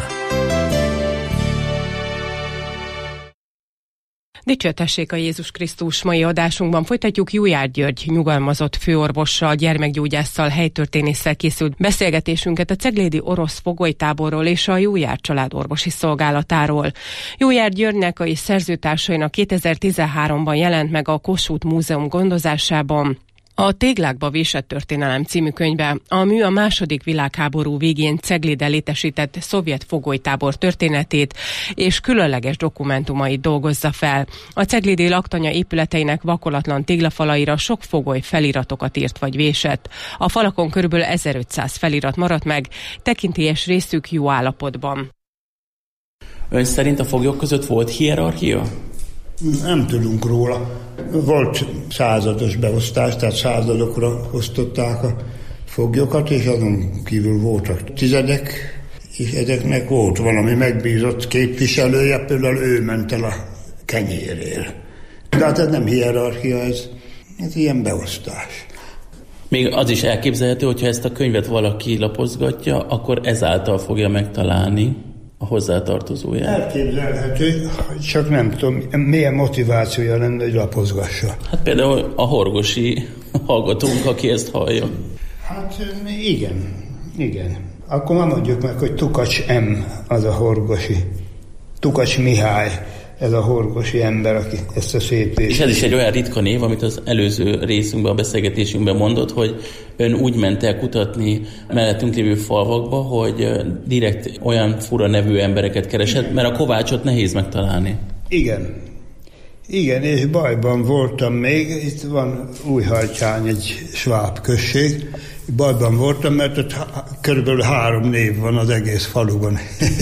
B: Dicsértessék a Jézus Krisztus! Mai adásunkban folytatjuk Juhász György nyugalmazott főorvossal, gyermekgyógyásszal, helytörténésszel készült beszélgetésünket a ceglédi orosz fogolytáborról és a Juhász család orvosi szolgálatáról. Juhász Györgynek és szerzőtársainak kétezer-tizenháromban jelent meg a Kossuth Múzeum gondozásában a Téglákba vésett történelem című könyve. A mű a második világháború végén Cegléden létesített szovjet fogolytábor történetét és különleges dokumentumait dolgozza fel. A ceglédi laktanya épületeinek vakolatlan téglafalaira sok fogoly feliratokat írt vagy vésett. A falakon körülbelül ezerötszáz felirat maradt meg, tekintélyes részük jó állapotban.
J: Ön szerint a foglyok között volt hierarchia?
K: Nem tudunk róla. Volt százados beosztás, tehát századokra osztották a foglyokat, és azon kívül voltak tizedek, és ezeknek volt valami megbízott képviselője, például ő ment el a kenyérért. De hát ez nem hierarchia, ez, ez ilyen beosztás.
J: Még az is elképzelhető, hogyha ezt a könyvet valaki lapozgatja, akkor ezáltal fogja megtalálni a hozzátartozóját.
K: Elképzelhető, csak nem tudom, milyen motivációja lenne, hogy lapozgassa.
J: Hát például a horgosi hallgatónk, aki ezt hallja.
K: Hát igen, igen. Akkor már mondjuk meg, hogy Tukacs M. az a horgosi. Tukacs Mihály, ez a horgosi ember, aki ezt a szép és...
J: És ez is egy olyan ritka név, amit az előző részünkben, a beszélgetésünkben mondott, hogy ön úgy ment el kutatni mellettünk lévő falvakba, hogy direkt olyan fura nevű embereket keresett, mert a Kovácsot nehéz megtalálni.
K: Igen. Igen, és bajban voltam még, itt van Újhajtsány, egy sváb község, bajban voltam, mert ott körülbelül három név van az egész faluban.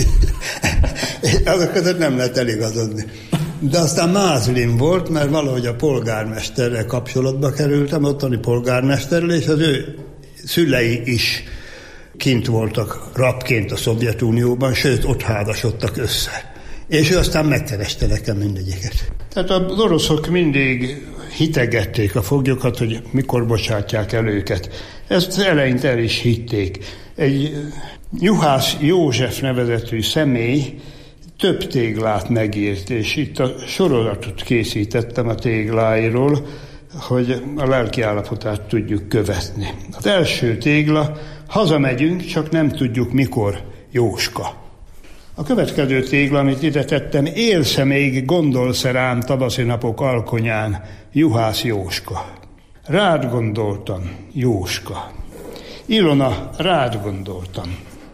K: Azok között nem lehet eligazodni. De aztán Mázlin volt, mert valahogy a polgármesterrel kapcsolatba kerültem, ottani polgármesterrel, és az ő szülei is kint voltak rabként a Szovjetunióban, sőt, ott házasodtak össze. És ő aztán megkereste nekem mindegyiket. Tehát az oroszok mindig hitegették a foglyokat, hogy mikor bocsátják el őket. Ezt eleinte el is hitték. Egy Juhász József nevezetű személy több téglát megírt, és itt a sorozatot készítettem a tégláiról, hogy a lelki állapotát tudjuk követni. Az első tégla, hazamegyünk, csak nem tudjuk mikor, Jóska. A következő tégla, amit ide tettem, élsz-e még, gondolsz-e rám tavaszi napok alkonyán, Juhász Jóska. Rád gondoltam, Jóska. Ilona, rád gondoltam.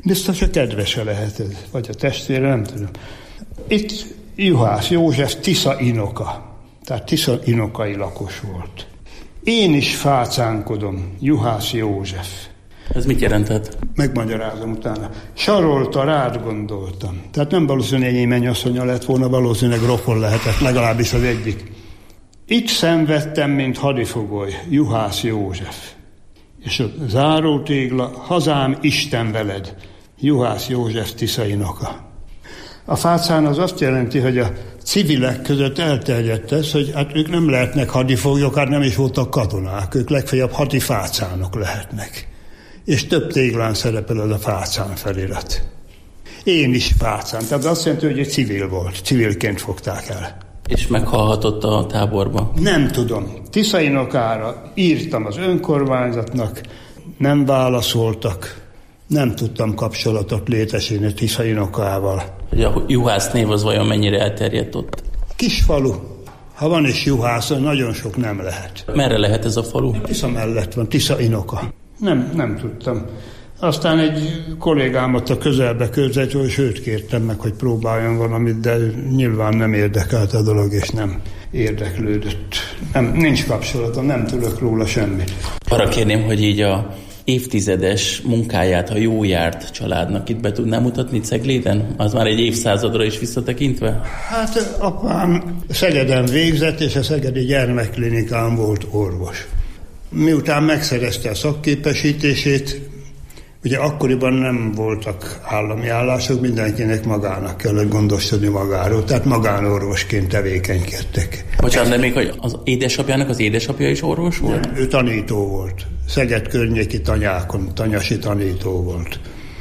K: Biztos, hogy kedvese lehet ez, vagy a testvére, nem tudom. Itt Juhász József Tisza inoka, tehát Tisza inokai lakos volt. Én is fácánkodom, Juhász József.
J: Ez mit jelentett?
K: Megmagyarázom utána. Sarolta, rád gondoltam. Tehát nem valószínűleg ennyi mennyasszonya lett volna, valószínűleg rokon lehetett, legalábbis az egyik. Itt szenvedtem, mint hadifogoly, Juhász József. És a zárótégla, hazám Isten veled, Juhász József Tisza inoka. A fácán az azt jelenti, hogy a civilek között elterjedt ez, hogy hát ők nem lehetnek hadifoglyok, hát nem is voltak katonák, ők legfeljebb hadifácánok lehetnek. És több téglán szerepel az a fácán felirat. Én is fácán, tehát azt jelenti, hogy egy civil volt, civilként fogták el.
J: És meghalhatott a táborba?
K: Nem tudom. Tisza inokára írtam az önkormányzatnak, nem válaszoltak, nem tudtam kapcsolatot létesíteni Tisza inokával.
J: Hogy a Juhász név az vajon mennyire elterjedt ott?
K: Kisfalu. Ha van is Juhász, nagyon sok nem lehet.
J: Merre lehet ez a falu?
K: Tisza mellett van, Tisza inoka. Nem, nem tudtam. Aztán egy kollégámat a közelbe között, hogy sőt kértem meg, hogy próbáljon valamit, de nyilván nem érdekelt a dolog, és nem érdeklődött. Nem, nincs kapcsolatom, nem tudok róla semmit.
J: Arra kérném, hogy így a évtizedes munkáját a Jójárd családnak itt be tudná mutatni Cegléden? Az már egy évszázadra is visszatekintve?
K: Hát apám Szegeden végzett, és a Szegedi Gyermekklinikán volt orvos. Miután megszerezte a szakképesítését, ugye akkoriban nem voltak állami állások, mindenkinek magának kellett gondoskodni magáról, tehát magánorvosként tevékenykedtek.
J: Bocsánat, de még az édesapjának az édesapja is orvos volt?
K: Ő tanító volt. Szeged környéki tanyákon, tanyasi tanító volt.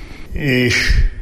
K: És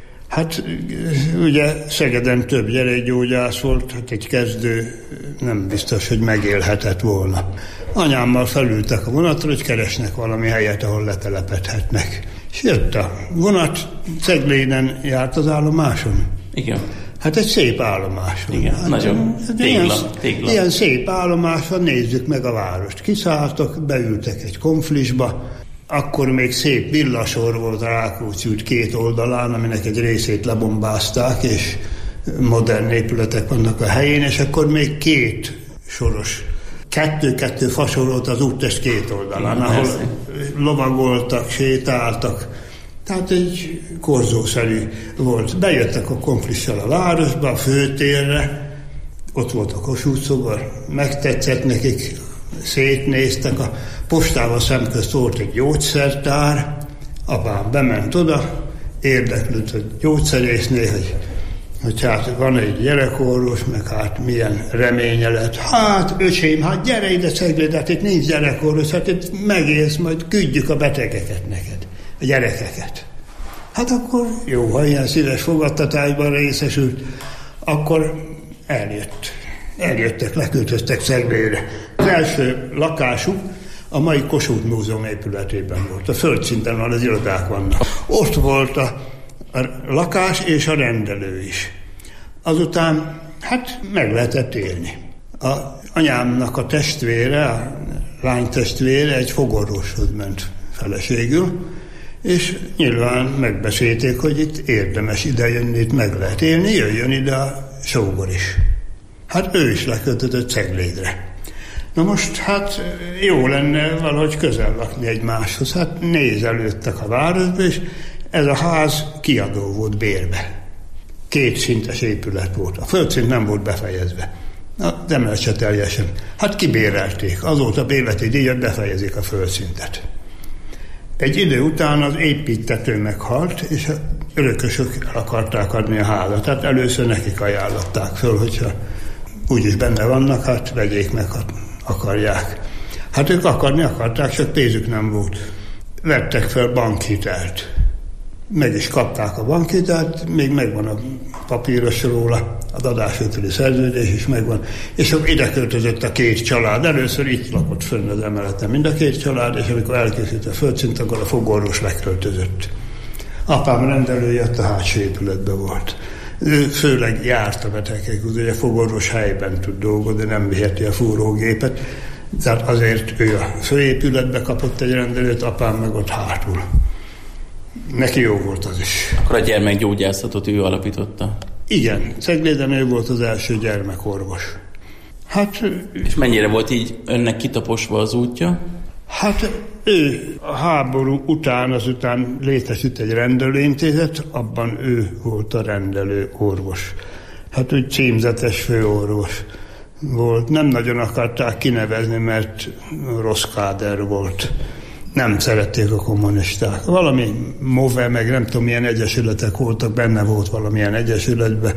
K: hát ugye Szegeden több gyerekgyógyász volt, hát egy kezdő nem biztos, hogy megélhetett volna. Anyámmal felültek a vonatra, hogy keresnek valami helyet, ahol letelepedhetnek. És jött a vonat, Cegléden járt az állomáson.
J: Igen.
K: Hát egy szép állomáson.
J: Igen,
K: hát,
J: nagyon tégla,
K: ilyen,
J: tégla.
K: Ilyen szép állomáson, nézzük meg a várost. Kiszálltak, beültek egy konflisba, akkor még szép villasor volt a Rákóczi út két oldalán, aminek egy részét lebombázták, és modern épületek vannak a helyén, és akkor még két soros, kettő-kettő fasorolt az úttest két oldalán, ahol lovagoltak, sétáltak. Tehát egy korzószerű volt. Bejöttek a konflissal a városba, a főtérre, ott volt a Kossuth szobor, megtetszett nekik, szétnéztek, a postával szemközt volt egy gyógyszertár, apám bement oda, érdeklődött, hogy gyógyszerésznél, hogy, hogy hát van egy gyerekorvos, meg hát milyen reménye lett. Hát öcsém, hát gyere ide Cegléd, hát itt nincs gyerekorvos, hát itt megélsz, majd küldjük a betegeket neked, a gyerekeket. Hát akkor jó, ha ilyen szíves fogadtatásban részesült, akkor eljött. Eljöttek, leköltöztek Ceglédre. Az első lakásuk a mai Kossuth Múzeum épületében volt. A földszinten van, az irodák vannak. Ott volt a, a lakás és a rendelő is. Azután, hát meg lehetett élni. A anyámnak a testvére, a lánytestvére egy fogorvoshoz ment feleségül, és nyilván megbeszélték, hogy itt érdemes idejönni, itt meg lehet élni, jöjjön ide a sógor is. Hát ő is leköltözött Ceglédre. Na most hát jó lenne valahogy közel lakni egymáshoz. Hát nézelődtek a városba, és ez a ház kiadó volt bérbe. Két szintes épület volt. A földszint nem volt befejezve. Na, de emelt se teljesen. Hát kibérelték. Azóta bérleti díjat befejezik a földszintet. Egy idő után az építtető meghalt, és a örökösök el akarták adni a házat. Tehát először nekik ajánlották föl, hogyha úgyis benne vannak, hát vegyék meg, ha akarják. Hát ők akarni akarták, csak pénzük nem volt. Vettek fel bankhitelt. Meg is kapták a bankhitelt, még megvan a papíros róla, az adásvételi szerződés is megvan, és akkor ide költözött a két család. Először itt lakott fönn az emeleten mind a két család, és amikor elkészült a földszint, akkor a fogorvos leköltözött. Apám rendelője ott a hátsó épületben volt. Ő főleg járt a betegek, ugye a fogorvos helyben tud dolgozni, nem viheti a fúrógépet, tehát azért ő a főépületbe kapott egy rendelőt, apám meg ott hátul. Neki jó volt az is.
J: Akkor a gyermekgyógyászatot ő alapította?
K: Igen, Cegléden ő volt az első gyermekorvos. Hát...
J: És mennyire volt így önnek kitaposva az útja?
K: Hát ő a háború után, azután létesült egy rendelőintézet, abban ő volt a rendelő orvos. Hát úgy címzetes főorvos volt. Nem nagyon akarták kinevezni, mert rossz káder volt. Nem szerették a kommunisták. Valami MOVE, meg nem tudom milyen egyesületek voltak, benne volt valamilyen egyesületben,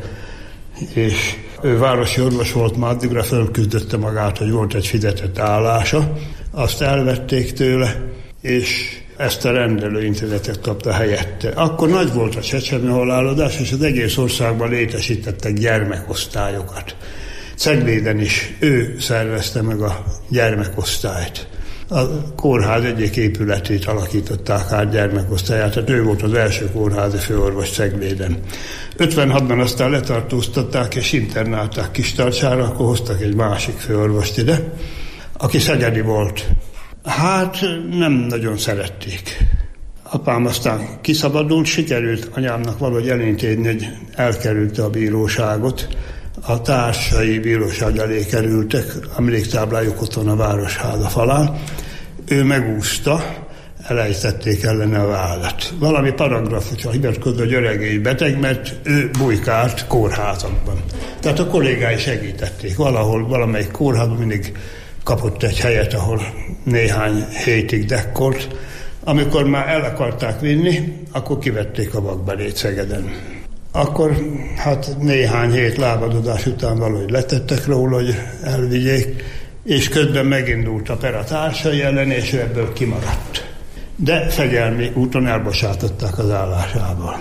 K: és ő városi orvos volt, már addigra fölküzdötte magát, hogy volt egy fizetett állása, azt elvették tőle, és ezt a rendelőintézetet kapta helyette. Akkor nagy volt a csecsemőhalálozás, és az egész országban létesítettek gyermekosztályokat. Cegléden is ő szervezte meg a gyermekosztályt. A kórház egyik épületét alakították át gyermekosztályát, tehát ő volt az első kórházi főorvos Cegléden. ötvenhatban aztán letartóztatták és internálták Kistarcsára, akkor hoztak egy másik főorvost ide, aki szegedi volt. Hát nem nagyon szerették. Apám aztán kiszabadult, sikerült anyámnak valahogy elintézni, hogy elkerülte a bíróságot. A társai bíróság elé kerültek, emléktáblájuk ott van a Városháza falán. Ő megúszta, elejtették ellene a vádat. Valami paragrafusra hivatkozott, hogy öreg és beteg, mert ő bujkált kórházakban. Tehát a kollégái segítették. Valahol, valamelyik kórházban mindig kapott egy helyet, ahol néhány hétig dekkolt. Amikor már el akarták vinni, akkor kivették a vakbelét Szegeden. Akkor hát néhány hét lábadozás után valahogy letettek róla, hogy elvigyék, és közben megindult a per a társai ellen, és ő ebből kimaradt. De fegyelmi úton elbocsátották az állásából.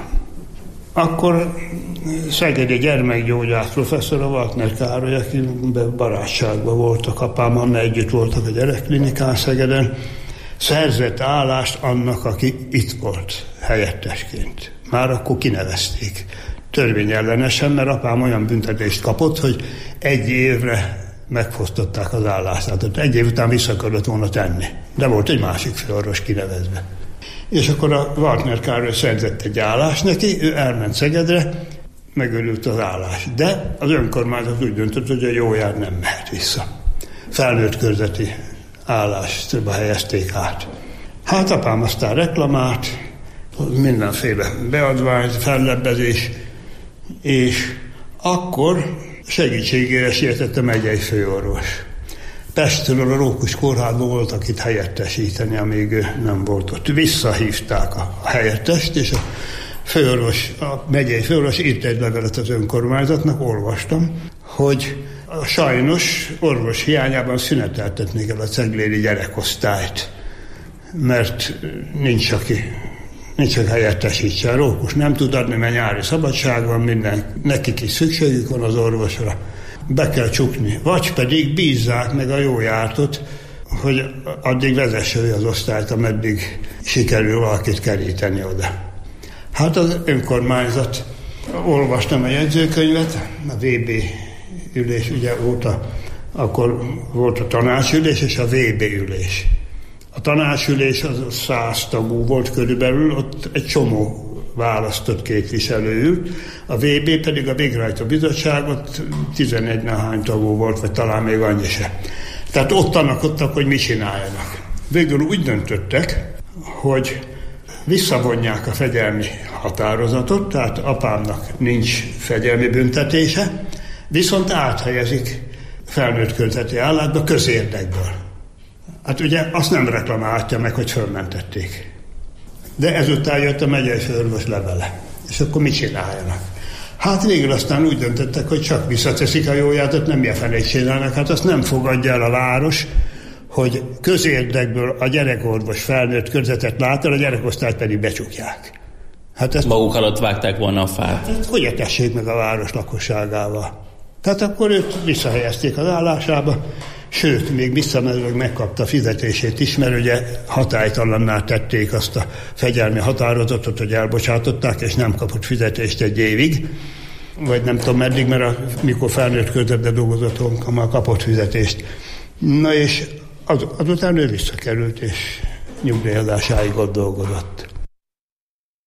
K: Akkor szegedi gyermekgyógyász professzor, a Waltner Károly, aki barátságban voltak, apám, Anna együtt voltak a gyerekklinikán Szegeden, szerzett állást annak, aki itt volt helyettesként. Már akkor kinevezték. Törvényellenesen, mert apám olyan büntetést kapott, hogy egy évre megfosztották az állását. Egy év után vissza kellett volna tenni. De volt egy másik főorvos kinevezve. És akkor a Waltner Károly szerzett egy állást neki, ő elment Szegedre, megörült az állás. De az önkormányzat úgy döntött, hogy a Jójár nem mehet vissza. Felnőtt körzeti állásba helyezték át. Hát apám aztán reklamált, mindenféle beadvány, fellebbezés, és akkor segítségére sietett a megyei főorvos. Pestről a Rókus kórházban voltak itt helyettesíteni, amíg ő nem volt ott. Visszahívták a helyettest, és a főorvos, a megyei főorvos írt egy levelet az önkormányzatnak, olvastam, hogy a sajnos orvos hiányában szüneteltetni kell a ceglédi gyerekosztályt, mert nincs aki, nincs aki helyettesítse. A Rókus nem tud adni, mert nyári szabadság van, minden, nekik is szükségük van az orvosra. Be kell csukni. Vagy pedig bízzák meg a Jójártot, hogy addig vezesse ő az osztályt, ameddig sikerül valakit keríteni oda. Hát az önkormányzat, olvastam a jegyzőkönyvet, a vé bé ülés ugye volt a, akkor volt a tanácsülés és a vé bé ülés. A tanácsülés az száz tagú volt körülbelül, ott egy csomó választott képviselő ült, a vé bé pedig a végrehajtó bizottságot tizenegy nehány tagú volt, vagy talán még annyi se. Tehát ott tanakodtak, hogy mit csináljanak. Végül úgy döntöttek, hogy visszavonják a fegyelmi határozatot, tehát apámnak nincs fegyelmi büntetése, viszont áthelyezik felnőtt körzeti állásba közérdekből. Hát ugye azt nem reklamálhatja meg, hogy fölmentették. De ezután jött a megyei főorvos levele. És akkor mit csináljanak? Hát végül aztán úgy döntöttek, hogy csak visszateszik a Jójártot, nem ilyen felét csinálnak. Hát azt nem fogadja el a város, hogy közérdekből a gyerekorvos felnőtt körzetet lát el, a gyerekosztályt pedig becsukják. Hát ezt
J: maguk alatt vágták volna a fát.
K: Hát hogy etessék meg a város lakosságával? Tehát akkor őt visszahelyezték az állásába, sőt, még visszamenőleg megkapta a fizetését is, mert ugye hatálytalanná tették azt a fegyelmi határozatot, hogy elbocsátották, és nem kapott fizetést egy évig, vagy nem tudom meddig, mert a, mikor felnőtt körzetben dolgozott, már kapott fizetést. Na és az, azután ő visszakerült, és nyugdíjazásáig ott dolgozott.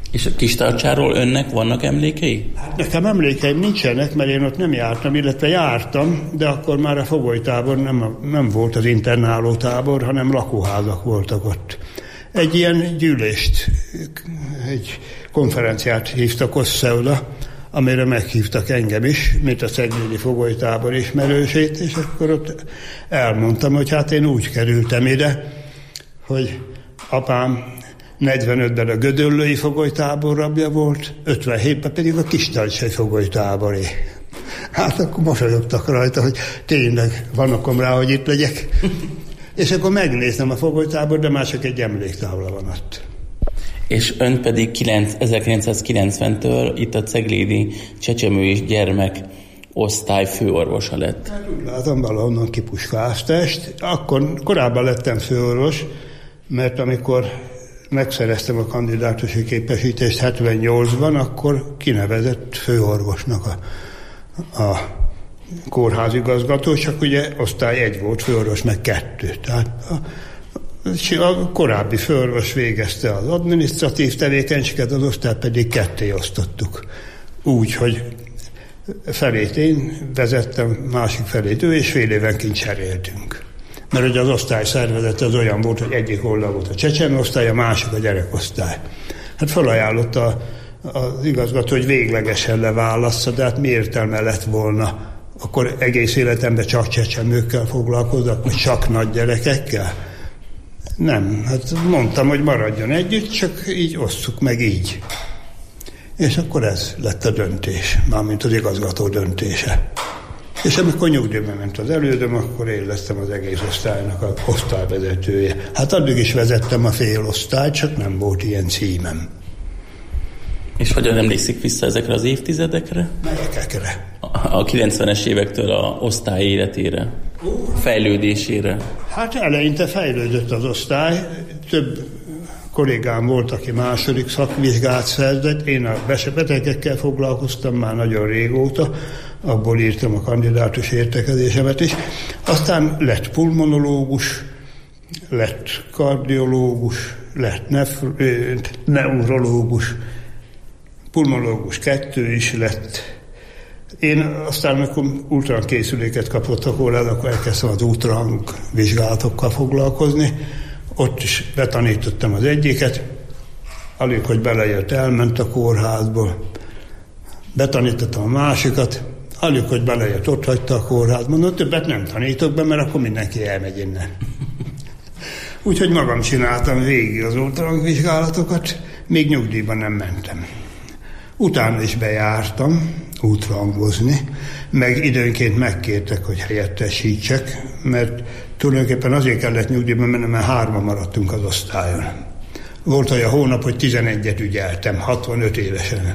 J: És a Kistarcsáról önnek vannak emlékei?
K: Hát nekem emlékeim nincsenek, mert én ott nem jártam, illetve jártam, de akkor már a fogolytábor nem, nem volt az internáló tábor, hanem lakóházak voltak ott. Egy ilyen gyűlést, egy konferenciát hívtak össze oda, amire meghívtak engem is, mint a ceglédi fogolytábor ismerősét, és akkor ott elmondtam, hogy hát én úgy kerültem ide, hogy apám negyvenötben a Gödöllői fogolytábor rabja volt, ötvenhétben pedig a Kistarcsai fogolytáboré. Hát akkor mosolyogtak rajta, hogy tényleg van okom rá, hogy itt legyek. És akkor megnéztem a fogolytábor, de már csak egy emléktábla van ott.
J: És ön pedig ezerkilencszázkilencventől itt a ceglédi csecsemő és gyermek osztály főorvosa lett.
K: Hát úgy látom, valahonnan kipuskáztást. Akkor korábban lettem főorvos, mert amikor megszereztem a kandidátusi képesítést hetvennyolcban, akkor kinevezett főorvosnak a, a kórházigazgató, csak ugye osztály egy volt, főorvos meg kettő. Tehát a, a korábbi főorvos végezte az adminisztratív tevékenységet, az osztály pedig ketté osztottuk. Úgy, hogy felét én vezettem, másik felét ő, és fél évenként cseréltünk. Mert ugye az osztály szervezete az olyan volt, hogy egyik oldal volt a csecsemő osztály, a másik a gyerekosztály. Hát felajánlotta az igazgató, hogy véglegesen leválassza, de hát mi értelme lett volna? Akkor egész életemben csak csecsemőkkel foglalkozok, vagy csak nagy gyerekekkel? Nem, hát mondtam, hogy maradjon együtt, csak így osszuk meg így. És akkor ez lett a döntés, mármint az igazgató döntése. És amikor nyugdíjba ment az elődöm, akkor én lettem az egész osztálynak az osztályvezetője. Hát addig is vezettem a fél osztályt, csak nem volt ilyen címem.
J: És hogyan emlékszik vissza ezekre az évtizedekre?
K: Melyekekre?
J: A kilencvenes évektől a osztály életére, fejlődésére.
K: Hát eleinte fejlődött az osztály, több kollégám volt, aki második szakvizsgát szerzett, én a betegekkel foglalkoztam már nagyon régóta, abból írtam a kandidátus értekezésemet is. Aztán lett pulmonológus, lett kardiológus, lett nef- neurológus, pulmonológus kettő is lett. Én aztán, amikor ultrahang készüléket kapott a kórház, akkor elkezdtem az ultrahang vizsgálatokkal foglalkozni. Ott is betanítottam az egyiket, alig, hogy belejött, elment a kórházból. Betanítottam a másikat, alig, hogy belejött, ott hagyta a kórházban. No, többet nem tanítok be, mert akkor mindenki elmegy innen. Úgyhogy magam csináltam végig az ultrahang vizsgálatokat, még nyugdíjban nem mentem. Utána is bejártam ultrahangozni, meg időnként megkértek, hogy helyettesítsek, mert tulajdonképpen azért kellett nyugdíjban mennem, mert hárman maradtunk az osztályon. Volt olyan hónap, hogy tizenegyet ügyeltem, hatvanöt évesen.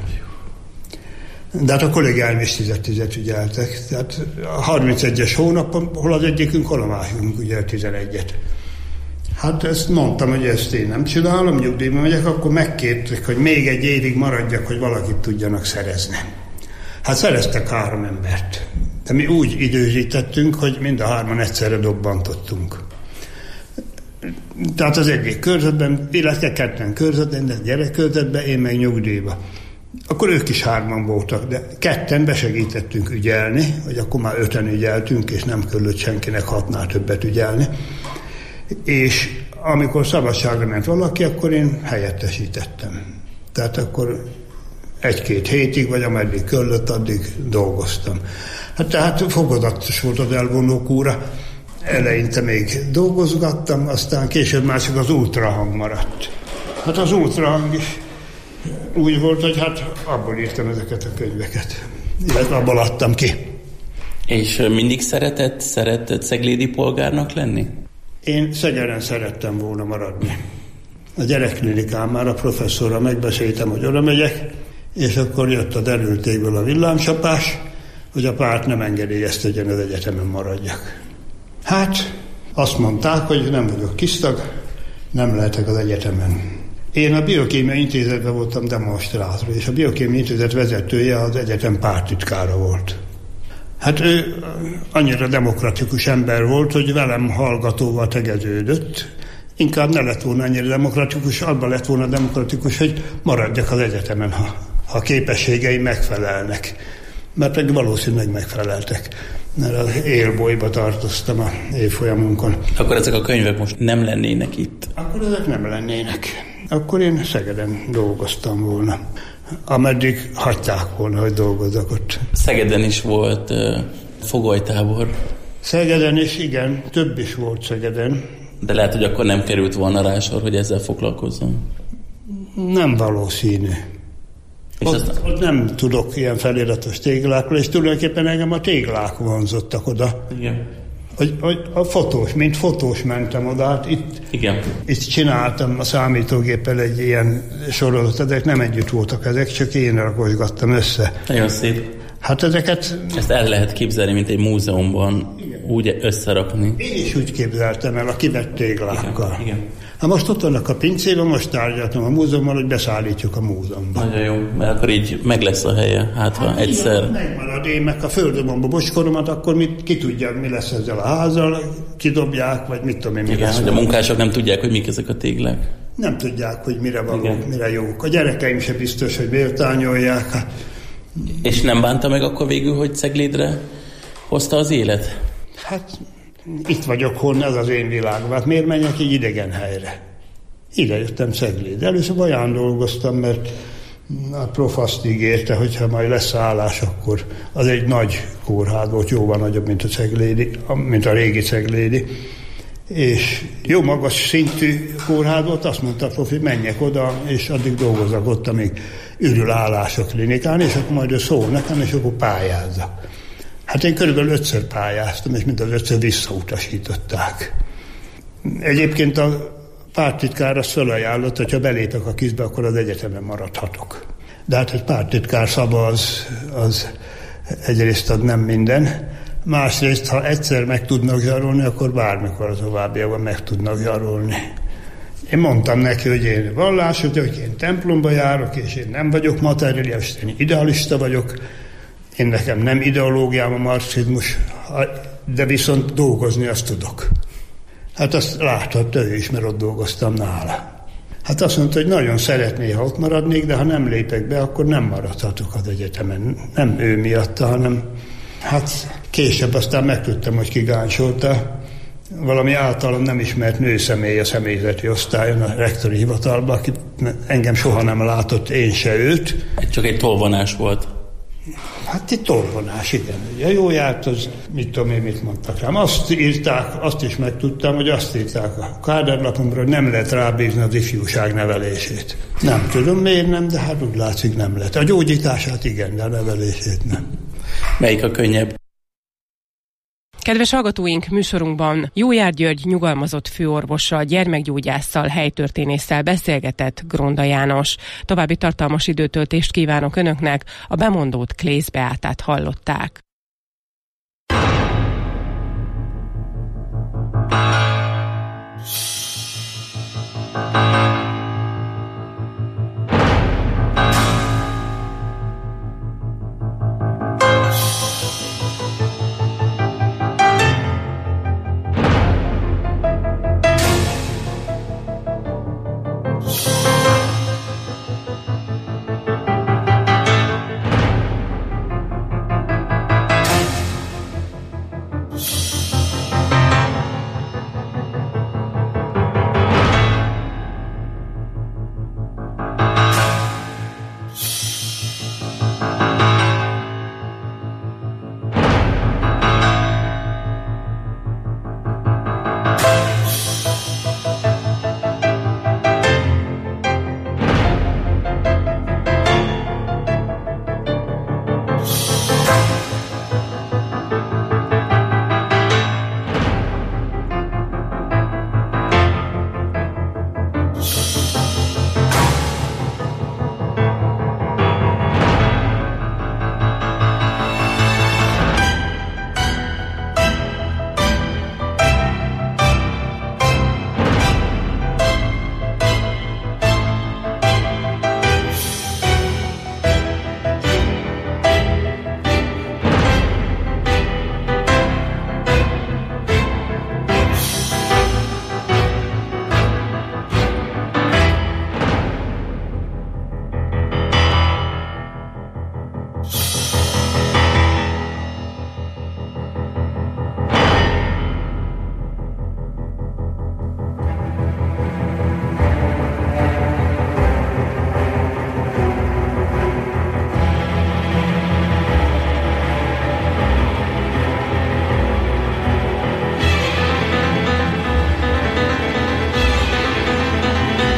K: De hát a kollégáim is tízet-tízet ügyeltek. Tehát a harmincegyes hónapon, hol az egyikünk, hol a másikunk ügyel tizenegyet. Hát ezt mondtam, hogy ezt én nem csinálom, nyugdíjban megyek, akkor megkértek, hogy még egy évig maradjak, hogy valakit tudjanak szerezni. Hát szereztek három embert. De mi úgy időzítettünk, hogy mind a hárman egyszerre dobbantottunk. Tehát az egyik körzetben, illetve ketten körzetben, de gyerekkörzetben, én meg nyugdíjba. Akkor ők is hárman voltak, de ketten besegítettünk ügyelni, hogy akkor már öten ügyeltünk, és nem kellett senkinek hatnál többet ügyelni. És amikor szabadságra ment valaki, akkor én helyettesítettem. Tehát akkor egy-két hétig, vagy ameddig kellett, addig dolgoztam. Hát tehát fokozatos volt az elvonókúra. Eleinte még dolgozgattam, aztán később már csak az ultrahang maradt. Hát az ultrahang is úgy volt, hogy hát abból írtam ezeket a könyveket. Illetve abból adtam ki.
J: És mindig szeretett, szeretett ceglédi polgárnak lenni?
K: Én Szegeden szerettem volna maradni. A gyerekklinikán már a professzorral megbeszéltem, hogy oda megyek, és akkor jött a derültékből a villámcsapás, hogy a párt nem engedélyezte, hogy én az egyetemen maradjak. Hát azt mondták, hogy nem vagyok kisztag, nem lehetek az egyetemen. Én a Biokémiai Intézetben voltam demonstrátor, és a Biokémiai Intézet vezetője az egyetem párttitkára volt. Hát ő annyira demokratikus ember volt, hogy velem hallgatóval tegeződött, Inkább ne lett volna annyira demokratikus, abban lett volna demokratikus, hogy maradjak az egyetemen, ha, ha képességeim megfelelnek. Mert meg valószínűleg megfeleltek, mert az élbolyba tartoztam a évfolyamunkon.
J: Akkor ezek a könyvek most nem lennének itt?
K: Akkor ezek nem lennének. Akkor én Szegeden dolgoztam volna, ameddig hagyták volna, hogy dolgozzak ott.
J: Szegeden is volt uh, fogolytábor.
K: Szegeden is, igen, több is volt Szegeden.
J: De lehet, hogy akkor nem került volna rá sor, hogy ezzel foglalkozzon.
K: Nem valószínű. És ott, azt... ott nem tudok ilyen feliratos téglákról, és tulajdonképpen engem a téglák vonzottak oda.
J: Igen.
K: Hogy, hogy a fotós, mint fotós mentem oda, hát itt,
J: Igen.
K: itt csináltam a számítógéppel egy ilyen sorozatot, ezek nem együtt voltak ezek, csak én rakosgattam össze.
J: Nagyon szép.
K: Hát ezeket...
J: Ezt el lehet képzelni, mint egy múzeumban, igen, úgy összerakni.
K: Én is úgy képzeltem el a kivett téglákkal.
J: Igen, igen.
K: Hát most ott vannak a pincében, most tárgyaltam a múzeummal, hogy beszállítjuk a múzeumba.
J: Nagyon jó, mert akkor így meg lesz a helye, hát ha hát egyszer... Igen,
K: megmarad, én meg a földömomba bocskoromat, akkor mit, ki tudja, mi lesz ezzel a házzal, kidobják, vagy mit tudom én, mi
J: igen,
K: lesz.
J: Hogy a munkások nem tudják, hogy mik ezek a téglák.
K: Nem tudják, hogy mire valók, mire jók. A gyerekeim se biztos, hogy méltányolják.
J: És nem bánta meg akkor végül, hogy Ceglédre hozta az élet?
K: Hát itt vagyok, hol ez az én világom. Hát miért menjek egy idegen helyre? Ide jöttem Ceglédre. Először Baján dolgoztam, mert a prof azt ígérte, hogy ha majd lesz állás, akkor az egy nagy kórház volt, jóval nagyobb, mint a Ceglédi, mint a régi Ceglédi. És jó magas szintű kórház volt, azt mondta a profi, menjek oda, és addig dolgozzak ott, amíg ürül állás a klinikán, és akkor majd ő szól nekem, és akkor pályázzak. Hát én körülbelül ötször pályáztam, és mind az ötször visszautasították. Egyébként a pártitkár azt felajánlott, hogy ha belépek a kizbe, akkor az egyetemen maradhatok. De hát egy pártitkár szava az, az egyrészt ad nem minden, másrészt, ha egyszer meg tudnak zsarolni, akkor bármikor a továbbiakban meg tudnak zsarolni. Én mondtam neki, hogy én vallásos vagyok, én templomba járok, és én nem vagyok materialista, én idealista vagyok. Én nekem nem ideológiám a marxizmus, de viszont dolgozni azt tudok. Hát azt láthatta ő is, mert ott dolgoztam nála. Hát azt mondta, hogy nagyon szeretné, ha ott maradnék, de ha nem lépek be, akkor nem maradhatok az egyetemen. Nem ő miatta, hanem hát később aztán megtudtam, hogy kigáncsolta. Valami általam nem ismert nőszemély a személyzeti osztályon, a rektori hivatalban, aki engem soha nem látott, én se őt.
J: Csak egy tolvonás volt.
K: Hát egy tolvonás, igen. Ugye jó járt, az mit tudom én, mit mondtak rám. Azt írták, azt is megtudtam, hogy azt írták a káderlapomra, hogy nem lehet rábízni az ifjúság nevelését. Nem tudom miért nem, de hát úgy látszik nem lehet. A gyógyítását igen, de a nevelését nem.
J: Melyik a könnyebb?
B: Kedves hallgatóink, műsorunkban Jójár György nyugalmazott főorvossal, gyermekgyógyásszal, helytörténésszel beszélgetett Gronda János. További tartalmas időtöltést kívánok Önöknek, a bemondót Klész Beátát hallották.